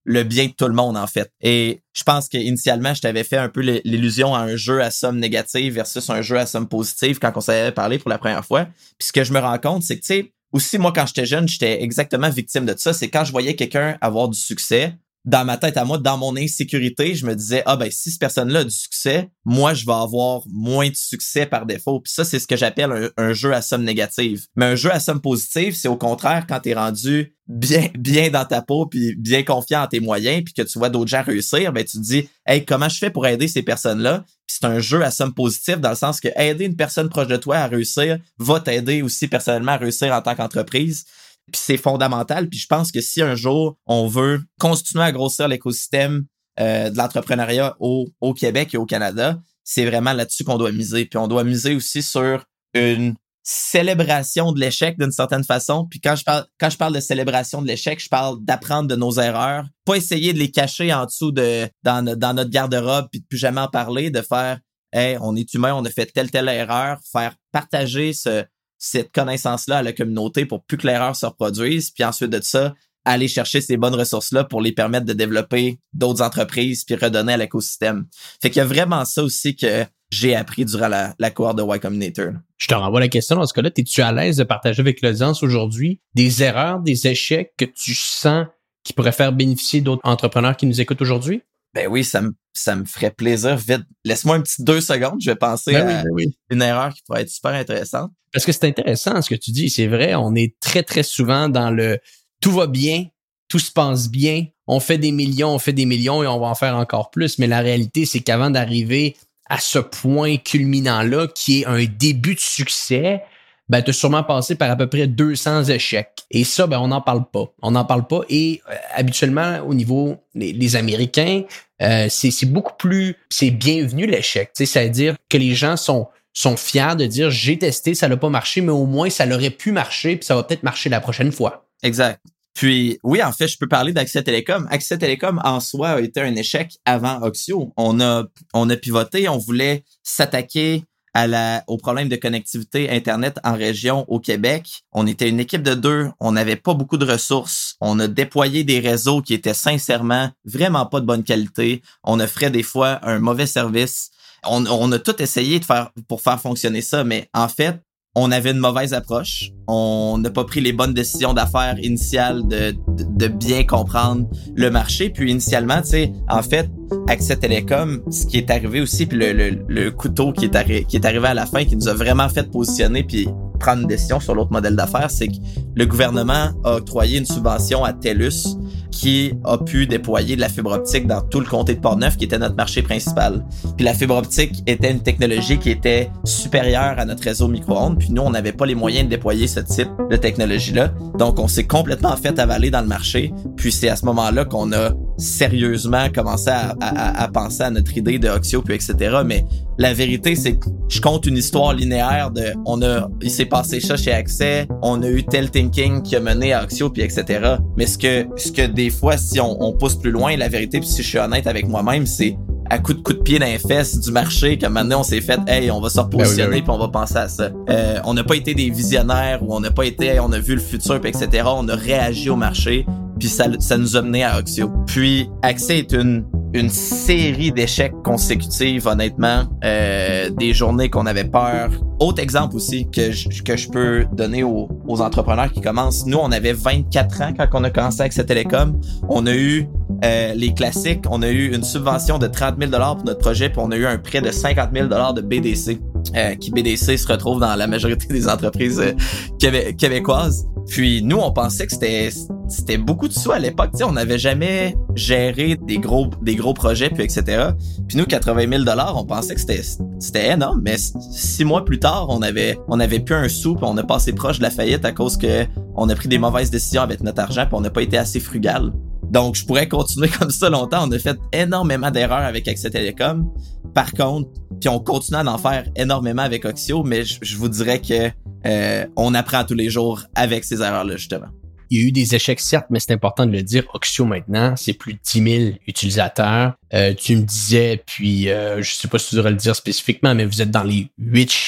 le bien de tout le monde, en fait. Et je pense qu'initialement, je t'avais fait un peu l'illusion à un jeu à somme négative versus un jeu à somme positive quand on s'avait parlé pour la première fois. Puis ce que je me rends compte, c'est que, tu sais, aussi, moi, quand j'étais jeune, j'étais exactement victime de ça. C'est quand je voyais quelqu'un avoir du succès, dans ma tête à moi, dans mon insécurité, je me disais, ah ben, si cette personne-là a du succès, moi, je vais avoir moins de succès par défaut. Puis ça, c'est ce que j'appelle un, un jeu à somme négative. Mais un jeu à somme positive, c'est au contraire quand t'es rendu bien bien dans ta peau puis bien confiant en tes moyens puis que tu vois d'autres gens réussir, ben tu te dis, hey, comment je fais pour aider ces personnes-là? Puis c'est un jeu à somme positive dans le sens que aider une personne proche de toi à réussir va t'aider aussi personnellement à réussir en tant qu'entreprise. Puis c'est fondamental. Puis je pense que si un jour, on veut continuer à grossir l'écosystème euh, de l'entrepreneuriat au, au Québec et au Canada, c'est vraiment là-dessus qu'on doit miser. Puis on doit miser aussi sur une célébration de l'échec d'une certaine façon. Puis quand je parle quand je parle de célébration de l'échec, je parle d'apprendre de nos erreurs. Pas essayer de les cacher en dessous de dans, dans notre garde-robe puis de plus jamais en parler, de faire « Hey, on est humain, on a fait telle, telle erreur », faire partager ce cette connaissance-là à la communauté pour plus que l'erreur se reproduise, puis ensuite de ça, aller chercher ces bonnes ressources-là pour les permettre de développer d'autres entreprises puis redonner à l'écosystème. Fait qu'il y a vraiment ça aussi que j'ai appris durant la, la cohorte de Y Combinator. Je te renvoie la question dans ce cas-là. Es-tu à l'aise de partager avec l'audience aujourd'hui des erreurs, des échecs que tu sens qui pourraient faire bénéficier d'autres entrepreneurs qui nous écoutent aujourd'hui? Ben oui, ça me ça me ferait plaisir. Vite, laisse-moi un petit deux secondes, je vais penser ben à oui, ben oui. une erreur qui pourrait être super intéressante. Parce que c'est intéressant ce que tu dis, c'est vrai, on est très très souvent dans le tout va bien, tout se passe bien, on fait des millions, on fait des millions et on va en faire encore plus, mais la réalité c'est qu'avant d'arriver à ce point culminant-là qui est un début de succès, ben tu as sûrement passé par à peu près deux cents échecs. Et ça, ben on n'en parle pas. On n'en parle pas. Et euh, habituellement, au niveau des, des Américains, euh, c'est, c'est beaucoup plus... C'est bienvenu l'échec. C'est-à-dire que les gens sont, sont fiers de dire « J'ai testé, ça n'a pas marché, mais au moins, ça l'aurait pu marcher, puis ça va peut-être marcher la prochaine fois. » Exact. Puis, oui, en fait, je peux parler d'Accès Télécom. Accès Télécom, en soi, a été un échec avant Oxio. On a, on a pivoté, on voulait s'attaquer à la, au problème de connectivité Internet en région au Québec. On était une équipe de deux, on n'avait pas beaucoup de ressources. On a déployé des réseaux qui étaient sincèrement vraiment pas de bonne qualité. On offrait des fois un mauvais service. On, on a tout essayé de faire pour faire fonctionner ça, mais en fait, on avait une mauvaise approche. On n'a pas pris les bonnes décisions d'affaires initiales de, de, de bien comprendre le marché. Puis initialement, tu sais, en fait, Accès Télécom, ce qui est arrivé aussi, puis le, le, le couteau qui est, arri- qui est arrivé à la fin, qui nous a vraiment fait positionner puis prendre une décision sur l'autre modèle d'affaires, c'est que le gouvernement a octroyé une subvention à TELUS qui a pu déployer de la fibre optique dans tout le comté de Portneuf, qui était notre marché principal. Puis la fibre optique était une technologie qui était supérieure à notre réseau micro-ondes, puis nous, on n'avait pas les moyens de déployer ce type de technologie-là. Donc, on s'est complètement fait avaler dans le marché, puis c'est à ce moment-là qu'on a sérieusement commencé à, à, à penser à notre idée de Oxio, puis et cetera. Mais la vérité, c'est que je compte une histoire linéaire de, on a, il s'est passé ça chez Accès, on a eu tel thinking qui a mené à Oxio, puis et cetera. Mais ce que, ce que des fois, si on, on pousse plus loin, la vérité, puis si je suis honnête avec moi-même, c'est à coup de coup de pied dans les fesses du marché que maintenant on s'est fait, hey, on va se repositionner, ben oui, ben oui. Puis on va penser à ça. Euh, on n'a pas été des visionnaires ou on n'a pas été, hey, on a vu le futur, puis et cetera. On a réagi au marché, puis ça, ça nous a mené à Oxio. Puis Accès est une une série d'échecs consécutifs, honnêtement, euh, des journées qu'on avait peur. Autre exemple aussi que je, que je peux donner aux, aux entrepreneurs qui commencent. Nous, on avait vingt-quatre ans quand on a commencé avec Accès Télécom. On a eu euh, les classiques. On a eu une subvention de trente mille dollars pour notre projet, puis on a eu un prêt de cinquante mille dollars de B D C, euh, qui B D C se retrouve dans la majorité des entreprises euh, québé- québécoises. Puis nous, on pensait que c'était c'était beaucoup de sous à l'époque. Tu sais, on n'avait jamais géré des gros des gros projets, puis et cetera. Puis nous, quatre-vingt mille dollars, on pensait que c'était c'était énorme. Mais six mois plus tard, on avait on avait plus un sou, puis on a passé proche de la faillite à cause que on a pris des mauvaises décisions avec notre argent, puis on n'a pas été assez frugal. Donc, je pourrais continuer comme ça longtemps. On a fait énormément d'erreurs avec Accès Télécom. Par contre, puis on continue à en faire énormément avec Oxio, mais je, je vous dirais que euh, on apprend tous les jours avec ces erreurs-là, justement. Il y a eu des échecs, certes, mais c'est important de le dire. Oxio, maintenant, c'est plus de dix mille utilisateurs. Euh, tu me disais, puis euh, je sais pas si tu devrais le dire spécifiquement, mais vous êtes dans les huit chiffres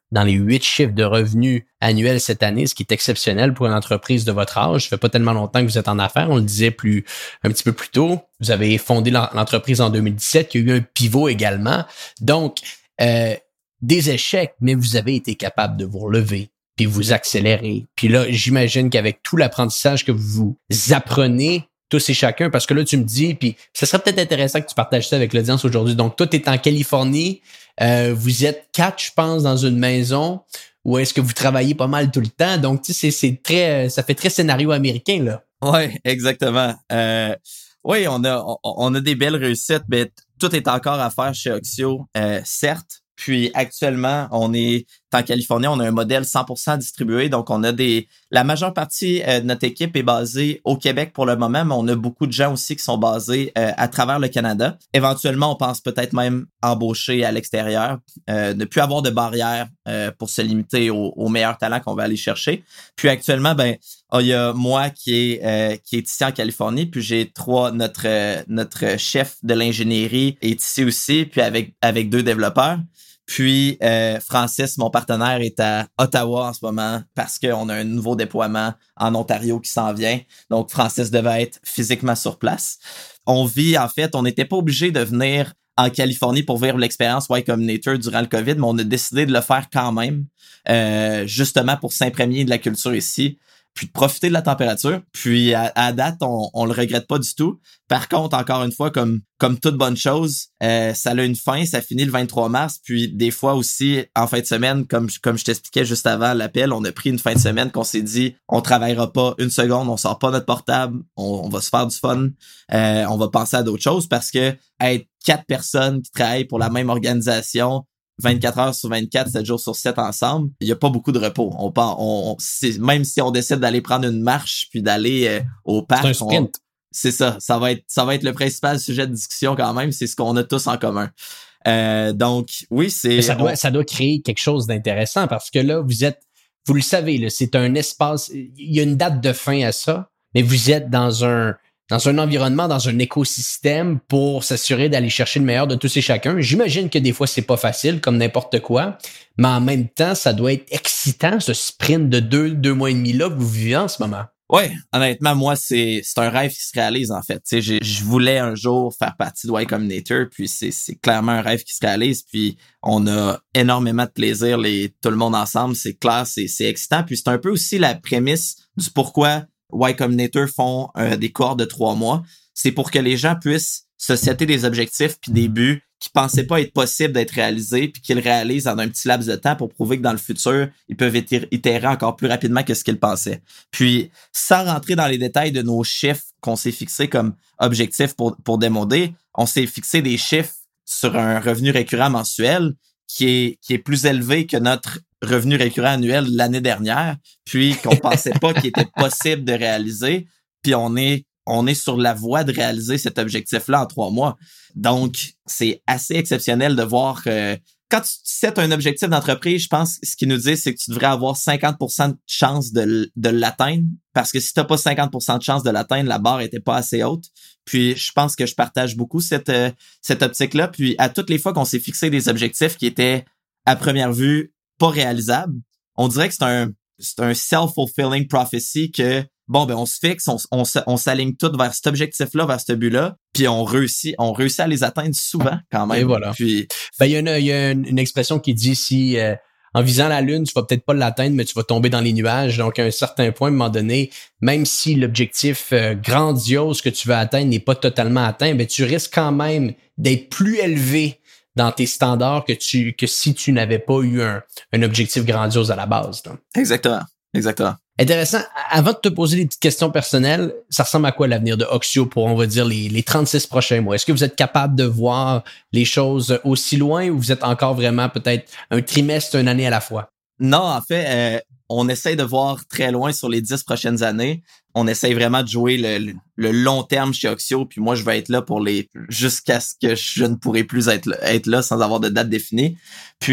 dans les huit chiffres de revenus annuels cette année, ce qui est exceptionnel pour une entreprise de votre âge. Ça fait pas tellement longtemps que vous êtes en affaires. On le disait plus un petit peu plus tôt. Vous avez fondé l'entreprise en deux mille dix-sept. Il y a eu un pivot également. Donc, euh, des échecs, mais vous avez été capable de vous relever puis vous accélérer. Puis là, j'imagine qu'avec tout l'apprentissage que vous apprenez tous et chacun, parce que là, tu me dis, puis ce serait peut-être intéressant que tu partages ça avec l'audience aujourd'hui. Donc, toi, tu es en Californie, euh, vous êtes quatre, je pense, dans une maison, ou est-ce que vous travaillez pas mal tout le temps? Donc, tu sais, c'est, c'est très, ça fait très scénario américain, là. Ouais, exactement. Euh, oui, on a, on, on a des belles réussites, mais tout est encore à faire chez Oxio, euh, certes. Puis actuellement, on est en Californie, on a un modèle cent pour cent distribué, donc on a des la majeure partie euh, de notre équipe est basée au Québec pour le moment, mais on a beaucoup de gens aussi qui sont basés euh, à travers le Canada. Éventuellement, on pense peut-être même embaucher à l'extérieur, euh, ne plus avoir de barrières euh, pour se limiter aux, aux meilleurs talents qu'on va aller chercher. Puis actuellement, ben il y a moi qui est euh, qui est ici en Californie, puis j'ai trois notre euh, notre chef de l'ingénierie est ici aussi, puis avec avec deux développeurs. Puis euh, Francis, mon partenaire, est à Ottawa en ce moment parce qu'on a un nouveau déploiement en Ontario qui s'en vient. Donc, Francis devait être physiquement sur place. On vit, en fait, on n'était pas obligé de venir en Californie pour vivre l'expérience Y Combinator durant le COVID, mais on a décidé de le faire quand même, euh, justement pour s'imprégner de la culture ici, puis de profiter de la température. Puis à, à date, on, on le regrette pas du tout. Par contre, encore une fois, comme comme toute bonne chose, euh, ça a une fin, ça finit le vingt-trois mars. Puis des fois aussi, en fin de semaine, comme comme je t'expliquais juste avant l'appel, on a pris une fin de semaine qu'on s'est dit, on travaillera pas une seconde, on sort pas notre portable, on, on va se faire du fun, euh, on va penser à d'autres choses parce que être quatre personnes qui travaillent pour la même organisation, vingt-quatre heures sur vingt-quatre, sept jours sur sept ensemble, il y a pas beaucoup de repos. On part, on, on c'est, même si on décide d'aller prendre une marche puis d'aller euh, au parc, c'est un sprint. On, c'est ça, ça va être ça va être le principal sujet de discussion quand même, c'est ce qu'on a tous en commun. Euh, donc oui, c'est ça doit on... ça doit créer quelque chose d'intéressant parce que là vous êtes vous le savez là, c'est un espace, il y a une date de fin à ça, mais vous êtes dans un dans un environnement, dans un écosystème pour s'assurer d'aller chercher le meilleur de tous et chacun. J'imagine que des fois, c'est pas facile, comme n'importe quoi, mais en même temps, ça doit être excitant, ce sprint de deux, deux mois et demi là que vous vivez en ce moment. Ouais, honnêtement, moi, c'est c'est un rêve qui se réalise, en fait. Tu sais, je voulais un jour faire partie de Y Combinator, puis c'est c'est clairement un rêve qui se réalise, puis on a énormément de plaisir, les tout le monde ensemble, c'est clair, c'est c'est excitant, puis c'est un peu aussi la prémisse du pourquoi Y Combinator font euh, des cohortes de trois mois. C'est pour que les gens puissent se setter des objectifs puis des buts qui pensaient pas être possible d'être réalisés puis qu'ils réalisent en un petit laps de temps pour prouver que dans le futur, ils peuvent itérer encore plus rapidement que ce qu'ils pensaient. Puis, sans rentrer dans les détails de nos chiffres qu'on s'est fixés comme objectifs pour, pour démoder, on s'est fixé des chiffres sur un revenu récurrent mensuel qui est, qui est plus élevé que notre revenu récurrent annuel l'année dernière, puis qu'on pensait pas qu'il était possible de réaliser, puis on est on est sur la voie de réaliser cet objectif-là en trois mois. Donc, c'est assez exceptionnel de voir que quand tu sets un objectif d'entreprise, je pense ce qu'ils nous disent, c'est que tu devrais avoir cinquante pour cent de chance de, de l'atteindre, parce que si tu n'as pas cinquante pour cent de chance de l'atteindre, la barre était pas assez haute. Puis, je pense que je partage beaucoup cette, euh, cette optique-là. Puis, à toutes les fois qu'on s'est fixé des objectifs qui étaient, à première vue, pas réalisables, on dirait que c'est un, c'est un self-fulfilling prophecy que bon, ben on se fixe, on, on, on s'aligne tous vers cet objectif-là, vers ce but-là, puis on réussit, on réussit à les atteindre souvent quand même. Et voilà. Puis, ben il y a une, il y a une, une expression qui dit si euh, en visant la lune, tu vas peut-être pas l'atteindre, mais tu vas tomber dans les nuages. Donc à un certain point, à un moment donné, même si l'objectif euh, grandiose que tu veux atteindre n'est pas totalement atteint, ben tu risques quand même d'être plus élevé dans tes standards que tu que si tu n'avais pas eu un, un objectif grandiose à la base. Donc. Exactement, exactement. Intéressant. Avant de te poser des petites questions personnelles, ça ressemble à quoi l'avenir de Oxio pour, on va dire, les, les trente-six prochains mois? Est-ce que vous êtes capable de voir les choses aussi loin ou vous êtes encore vraiment peut-être un trimestre, une année à la fois? Non, en fait, euh, on essaye de voir très loin sur les dix prochaines années. On essaye vraiment de jouer le, le, le long terme chez Oxio, puis moi, je vais être là pour les jusqu'à ce que je ne pourrai plus être, être là sans avoir de date définie. Puis,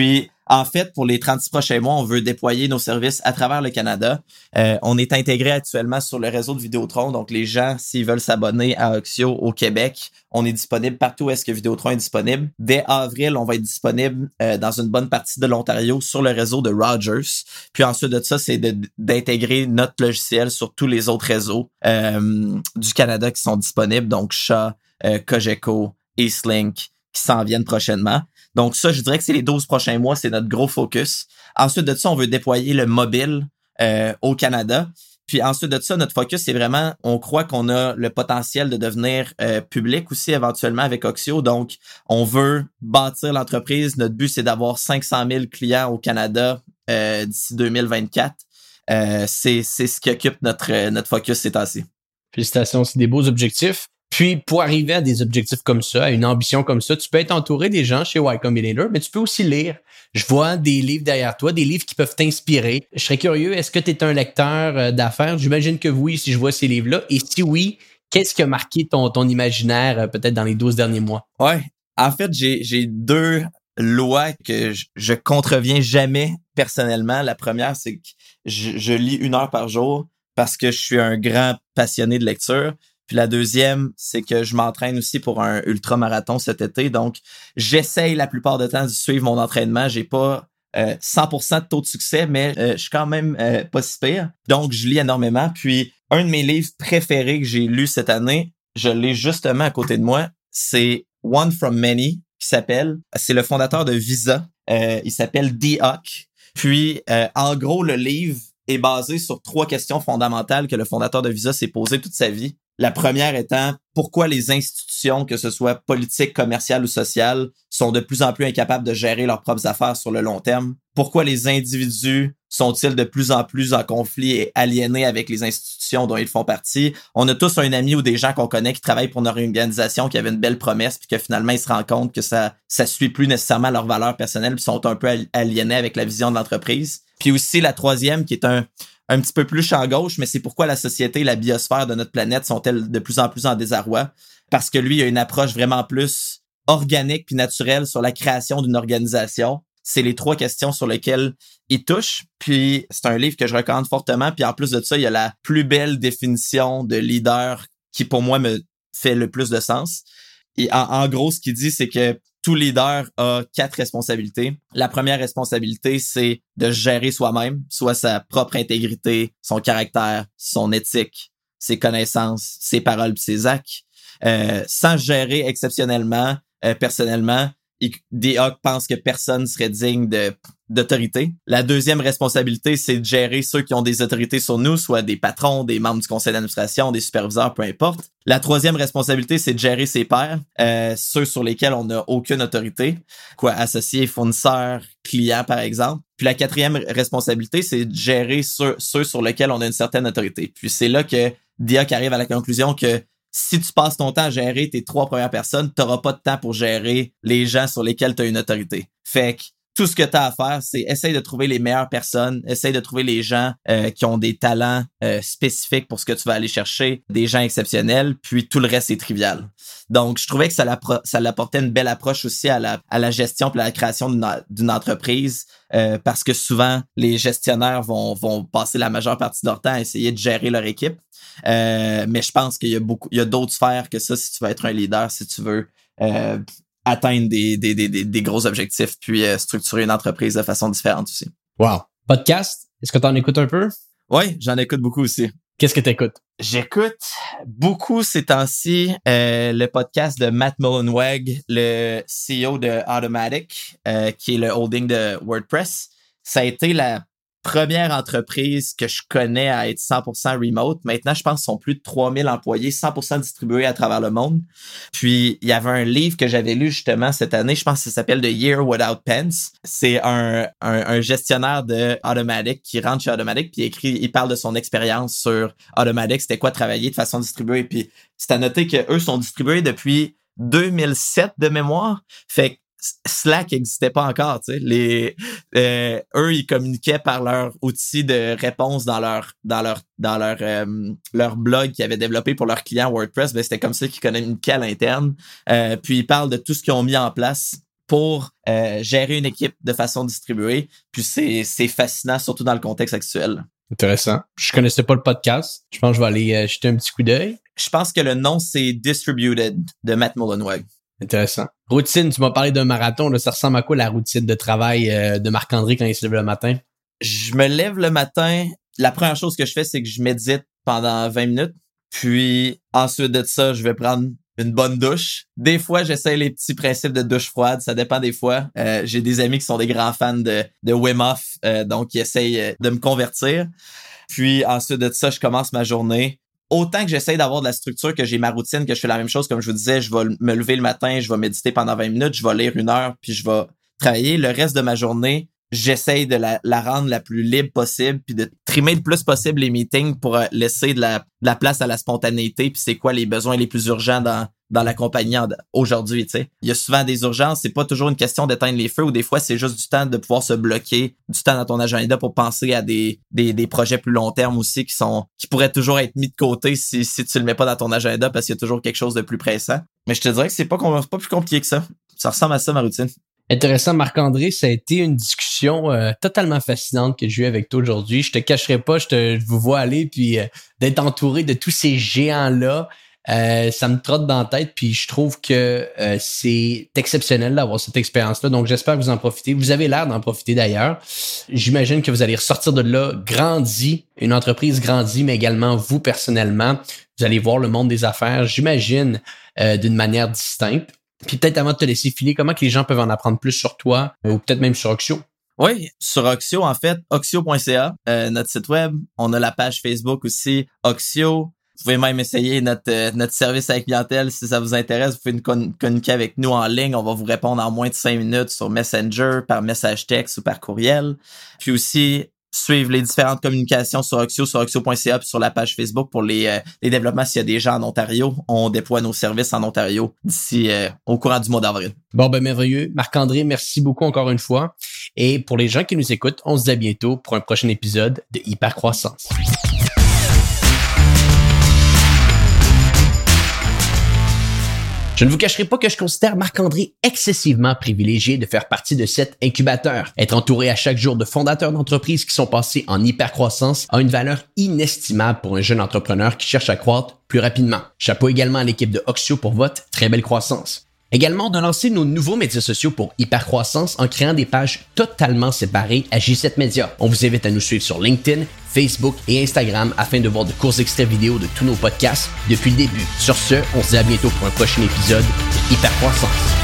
En fait, pour les trente-six prochains mois, on veut déployer nos services à travers le Canada. Euh, on est intégré actuellement sur le réseau de Vidéotron. Donc, les gens, s'ils veulent s'abonner à Oxio au Québec, on est disponible partout où est-ce que Vidéotron est disponible. Dès avril, on va être disponible euh, dans une bonne partie de l'Ontario sur le réseau de Rogers. Puis ensuite de ça, c'est de, d'intégrer notre logiciel sur tous les autres réseaux euh, du Canada qui sont disponibles. Donc, Shaw, euh, Cogeco, Eastlink, qui s'en viennent prochainement. Donc ça, je dirais que c'est les douze prochains mois, c'est notre gros focus. Ensuite de ça, on veut déployer le mobile euh, au Canada. Puis ensuite de ça, notre focus, c'est vraiment, on croit qu'on a le potentiel de devenir euh, public aussi éventuellement avec Oxio. Donc, on veut bâtir l'entreprise. Notre but, c'est d'avoir cinq cent mille clients au Canada euh, d'ici deux mille vingt-quatre. Euh, c'est, c'est ce qui occupe notre, notre focus ces temps-ci. Félicitations, c'est des beaux objectifs. Puis, pour arriver à des objectifs comme ça, à une ambition comme ça, tu peux être entouré des gens chez Y Combinator, mais tu peux aussi lire. Je vois des livres derrière toi, des livres qui peuvent t'inspirer. Je serais curieux, est-ce que tu es un lecteur d'affaires? J'imagine que oui, si je vois ces livres-là. Et si oui, qu'est-ce qui a marqué ton, ton imaginaire peut-être dans les douze derniers mois? Ouais. En fait, j'ai, j'ai deux lois que je, je contreviens jamais personnellement. La première, c'est que je, je lis une heure par jour parce que je suis un grand passionné de lecture. Puis la deuxième, c'est que je m'entraîne aussi pour un ultramarathon cet été. Donc, j'essaye la plupart du temps de suivre mon entraînement. J'ai pas euh, cent pour cent de taux de succès, mais euh, je suis quand même euh, pas si pire. Donc, je lis énormément. Puis, un de mes livres préférés que j'ai lu cette année, je l'ai justement à côté de moi, c'est One from Many, qui s'appelle, c'est le fondateur de Visa. Euh, il s'appelle Dee Hock. Puis, euh, en gros, le livre est basé sur trois questions fondamentales que le fondateur de Visa s'est posé toute sa vie. La première étant, pourquoi les institutions, que ce soit politiques, commerciales ou sociales, sont de plus en plus incapables de gérer leurs propres affaires sur le long terme? Pourquoi les individus sont-ils de plus en plus en conflit et aliénés avec les institutions dont ils font partie? On a tous un ami ou des gens qu'on connaît qui travaillent pour une organisation qui avait une belle promesse puis que finalement ils se rendent compte que ça ça suit plus nécessairement leurs valeurs personnelles puis sont un peu aliénés avec la vision de l'entreprise. Puis aussi la troisième qui est un un petit peu plus champ gauche, mais c'est pourquoi la société et la biosphère de notre planète sont-elles de plus en plus en désarroi. Parce que lui, il a une approche vraiment plus organique puis naturelle sur la création d'une organisation. C'est les trois questions sur lesquelles il touche. Puis c'est un livre que je recommande fortement. Puis en plus de ça, il y a la plus belle définition de leader qui, pour moi, me fait le plus de sens. Et en, en gros, ce qu'il dit, c'est que tout leader a quatre responsabilités. La première responsabilité, c'est de gérer soi-même, soit sa propre intégrité, son caractère, son éthique, ses connaissances, ses paroles, puis ses actes. Euh, sans gérer exceptionnellement, euh, personnellement, Dee Hock pense que personne serait digne de d'autorité. La deuxième responsabilité, c'est de gérer ceux qui ont des autorités sur nous, soit des patrons, des membres du conseil d'administration, des superviseurs, peu importe. La troisième responsabilité, c'est de gérer ses pairs, euh, ceux sur lesquels on n'a aucune autorité, quoi, associés, fournisseurs, clients, par exemple. Puis la quatrième responsabilité, c'est de gérer ceux, ceux sur lesquels on a une certaine autorité. Puis c'est là que Dee Hock arrive à la conclusion que si tu passes ton temps à gérer tes trois premières personnes, tu n'auras pas de temps pour gérer les gens sur lesquels tu as une autorité. Fait que tout ce que tu as à faire, c'est essayer de trouver les meilleures personnes, essayer de trouver les gens euh, qui ont des talents euh, spécifiques pour ce que tu vas aller chercher, des gens exceptionnels, puis tout le reste est trivial. Donc, je trouvais que ça, ça l'apportait une belle approche aussi à la, à la gestion et à la création d'une, d'une entreprise, euh, parce que souvent, les gestionnaires vont, vont passer la majeure partie de leur temps à essayer de gérer leur équipe. Euh, mais je pense qu'il y a beaucoup, il y a d'autres sphères que ça si tu veux être un leader, si tu veux euh, atteindre des, des, des, des gros objectifs puis euh, structurer une entreprise de façon différente aussi. Wow. Podcast, est-ce que tu en écoutes un peu? Oui, j'en écoute beaucoup aussi. Qu'est-ce que tu écoutes? J'écoute beaucoup ces temps-ci euh, le podcast de Matt Mullenweg, le C E O de Automattic, euh, qui est le holding de WordPress. Ça a été la première entreprise que je connais à être cent pour cent remote. Maintenant, je pense qu'ils sont plus de trois mille employés, cent pour cent distribués à travers le monde. Puis, il y avait un livre que j'avais lu justement cette année, je pense que ça s'appelle The Year Without Pence. C'est un, un, un gestionnaire de Automattic qui rentre chez Automattic puis il écrit, il parle de son expérience sur Automattic, c'était quoi travailler de façon distribuée. Puis, c'est à noter qu'eux sont distribués depuis deux mille sept de mémoire. Fait que Slack n'existait pas encore, tu sais. Les, euh, eux, ils communiquaient par leur outil de réponse dans leur, dans leur, dans leur, euh, leur blog qu'ils avaient développé pour leurs clients WordPress. Ben, c'était comme ça qu'ils communiquaient à l'interne. Euh, puis ils parlent de tout ce qu'ils ont mis en place pour euh, gérer une équipe de façon distribuée. Puis c'est, c'est fascinant, surtout dans le contexte actuel. Intéressant. Je connaissais pas le podcast. Je pense que je vais aller euh, jeter un petit coup d'œil. Je pense que le nom, c'est Distributed de Matt Mullenweg. Intéressant. Routine, tu m'as parlé d'un marathon. Là, ça ressemble à quoi la routine de travail euh, de Marc-André quand il se lève le matin? Je me lève le matin. La première chose que je fais, c'est que je médite pendant vingt minutes. Puis ensuite de ça, je vais prendre une bonne douche. Des fois, j'essaie les petits principes de douche froide. Ça dépend des fois. Euh, j'ai des amis qui sont des grands fans de, de Wim Hof, euh, donc ils essayent de me convertir. Puis ensuite de ça, je commence ma journée. Autant que j'essaie d'avoir de la structure, que j'ai ma routine, que je fais la même chose, comme je vous disais, je vais me lever le matin, je vais méditer pendant vingt minutes, je vais lire une heure, puis je vais travailler. Le reste de ma journée, j'essaie de la, la rendre la plus libre possible, puis de trimer le plus possible les meetings pour laisser de la, de la place à la spontanéité, puis c'est quoi les besoins les plus urgents dans dans la compagnie aujourd'hui, tu sais. Il y a souvent des urgences, c'est pas toujours une question d'éteindre les feux, ou des fois c'est juste du temps de pouvoir se bloquer, du temps dans ton agenda pour penser à des des, des projets plus long terme aussi qui sont qui pourraient toujours être mis de côté si si tu le mets pas dans ton agenda parce qu'il y a toujours quelque chose de plus pressant. Mais je te dirais que c'est pas pas plus compliqué que ça. Ça ressemble à ça ma routine. Intéressant, Marc-André, ça a été une discussion euh, totalement fascinante que j'ai eue avec toi aujourd'hui. Je te cacherai pas, je te je vous vois aller, puis euh, d'être entouré de tous ces géants-là, euh, ça me trotte dans la tête, puis je trouve que euh, c'est exceptionnel d'avoir cette expérience-là. Donc, j'espère que vous en profitez. Vous avez l'air d'en profiter d'ailleurs. J'imagine que vous allez ressortir de là grandi, une entreprise grandie, mais également vous personnellement. Vous allez voir le monde des affaires, j'imagine, euh, d'une manière distincte. Puis peut-être avant de te laisser filer, comment que les gens peuvent en apprendre plus sur toi ou peut-être même sur Oxio? Oui, sur Oxio, en fait, oxio point c a, euh, notre site web. On a la page Facebook aussi, Oxio. Vous pouvez même essayer notre euh, notre service à la clientèle si ça vous intéresse. Vous pouvez nous con- communiquer avec nous en ligne. On va vous répondre en moins de cinq minutes sur Messenger, par message texte ou par courriel. Puis aussi, suivre les différentes communications sur Oxio, sur oxio point c a puis sur la page Facebook pour les, euh, les développements s'il y a des gens en Ontario. On déploie nos services en Ontario d'ici euh, au courant du mois d'avril. Bon, ben merveilleux. Marc-André, merci beaucoup encore une fois. Et pour les gens qui nous écoutent, on se dit à bientôt pour un prochain épisode de Hypercroissance. Je ne vous cacherai pas que je considère Marc-André excessivement privilégié de faire partie de cet incubateur. Être entouré à chaque jour de fondateurs d'entreprises qui sont passés en hypercroissance a une valeur inestimable pour un jeune entrepreneur qui cherche à croître plus rapidement. Chapeau également à l'équipe de Oxio pour votre très belle croissance. Également, on a lancé nos nouveaux médias sociaux pour Hypercroissance en créant des pages totalement séparées à J sept Media. On vous invite à nous suivre sur LinkedIn, Facebook et Instagram afin de voir de courts extraits vidéo de tous nos podcasts depuis le début. Sur ce, on se dit à bientôt pour un prochain épisode de Hypercroissance.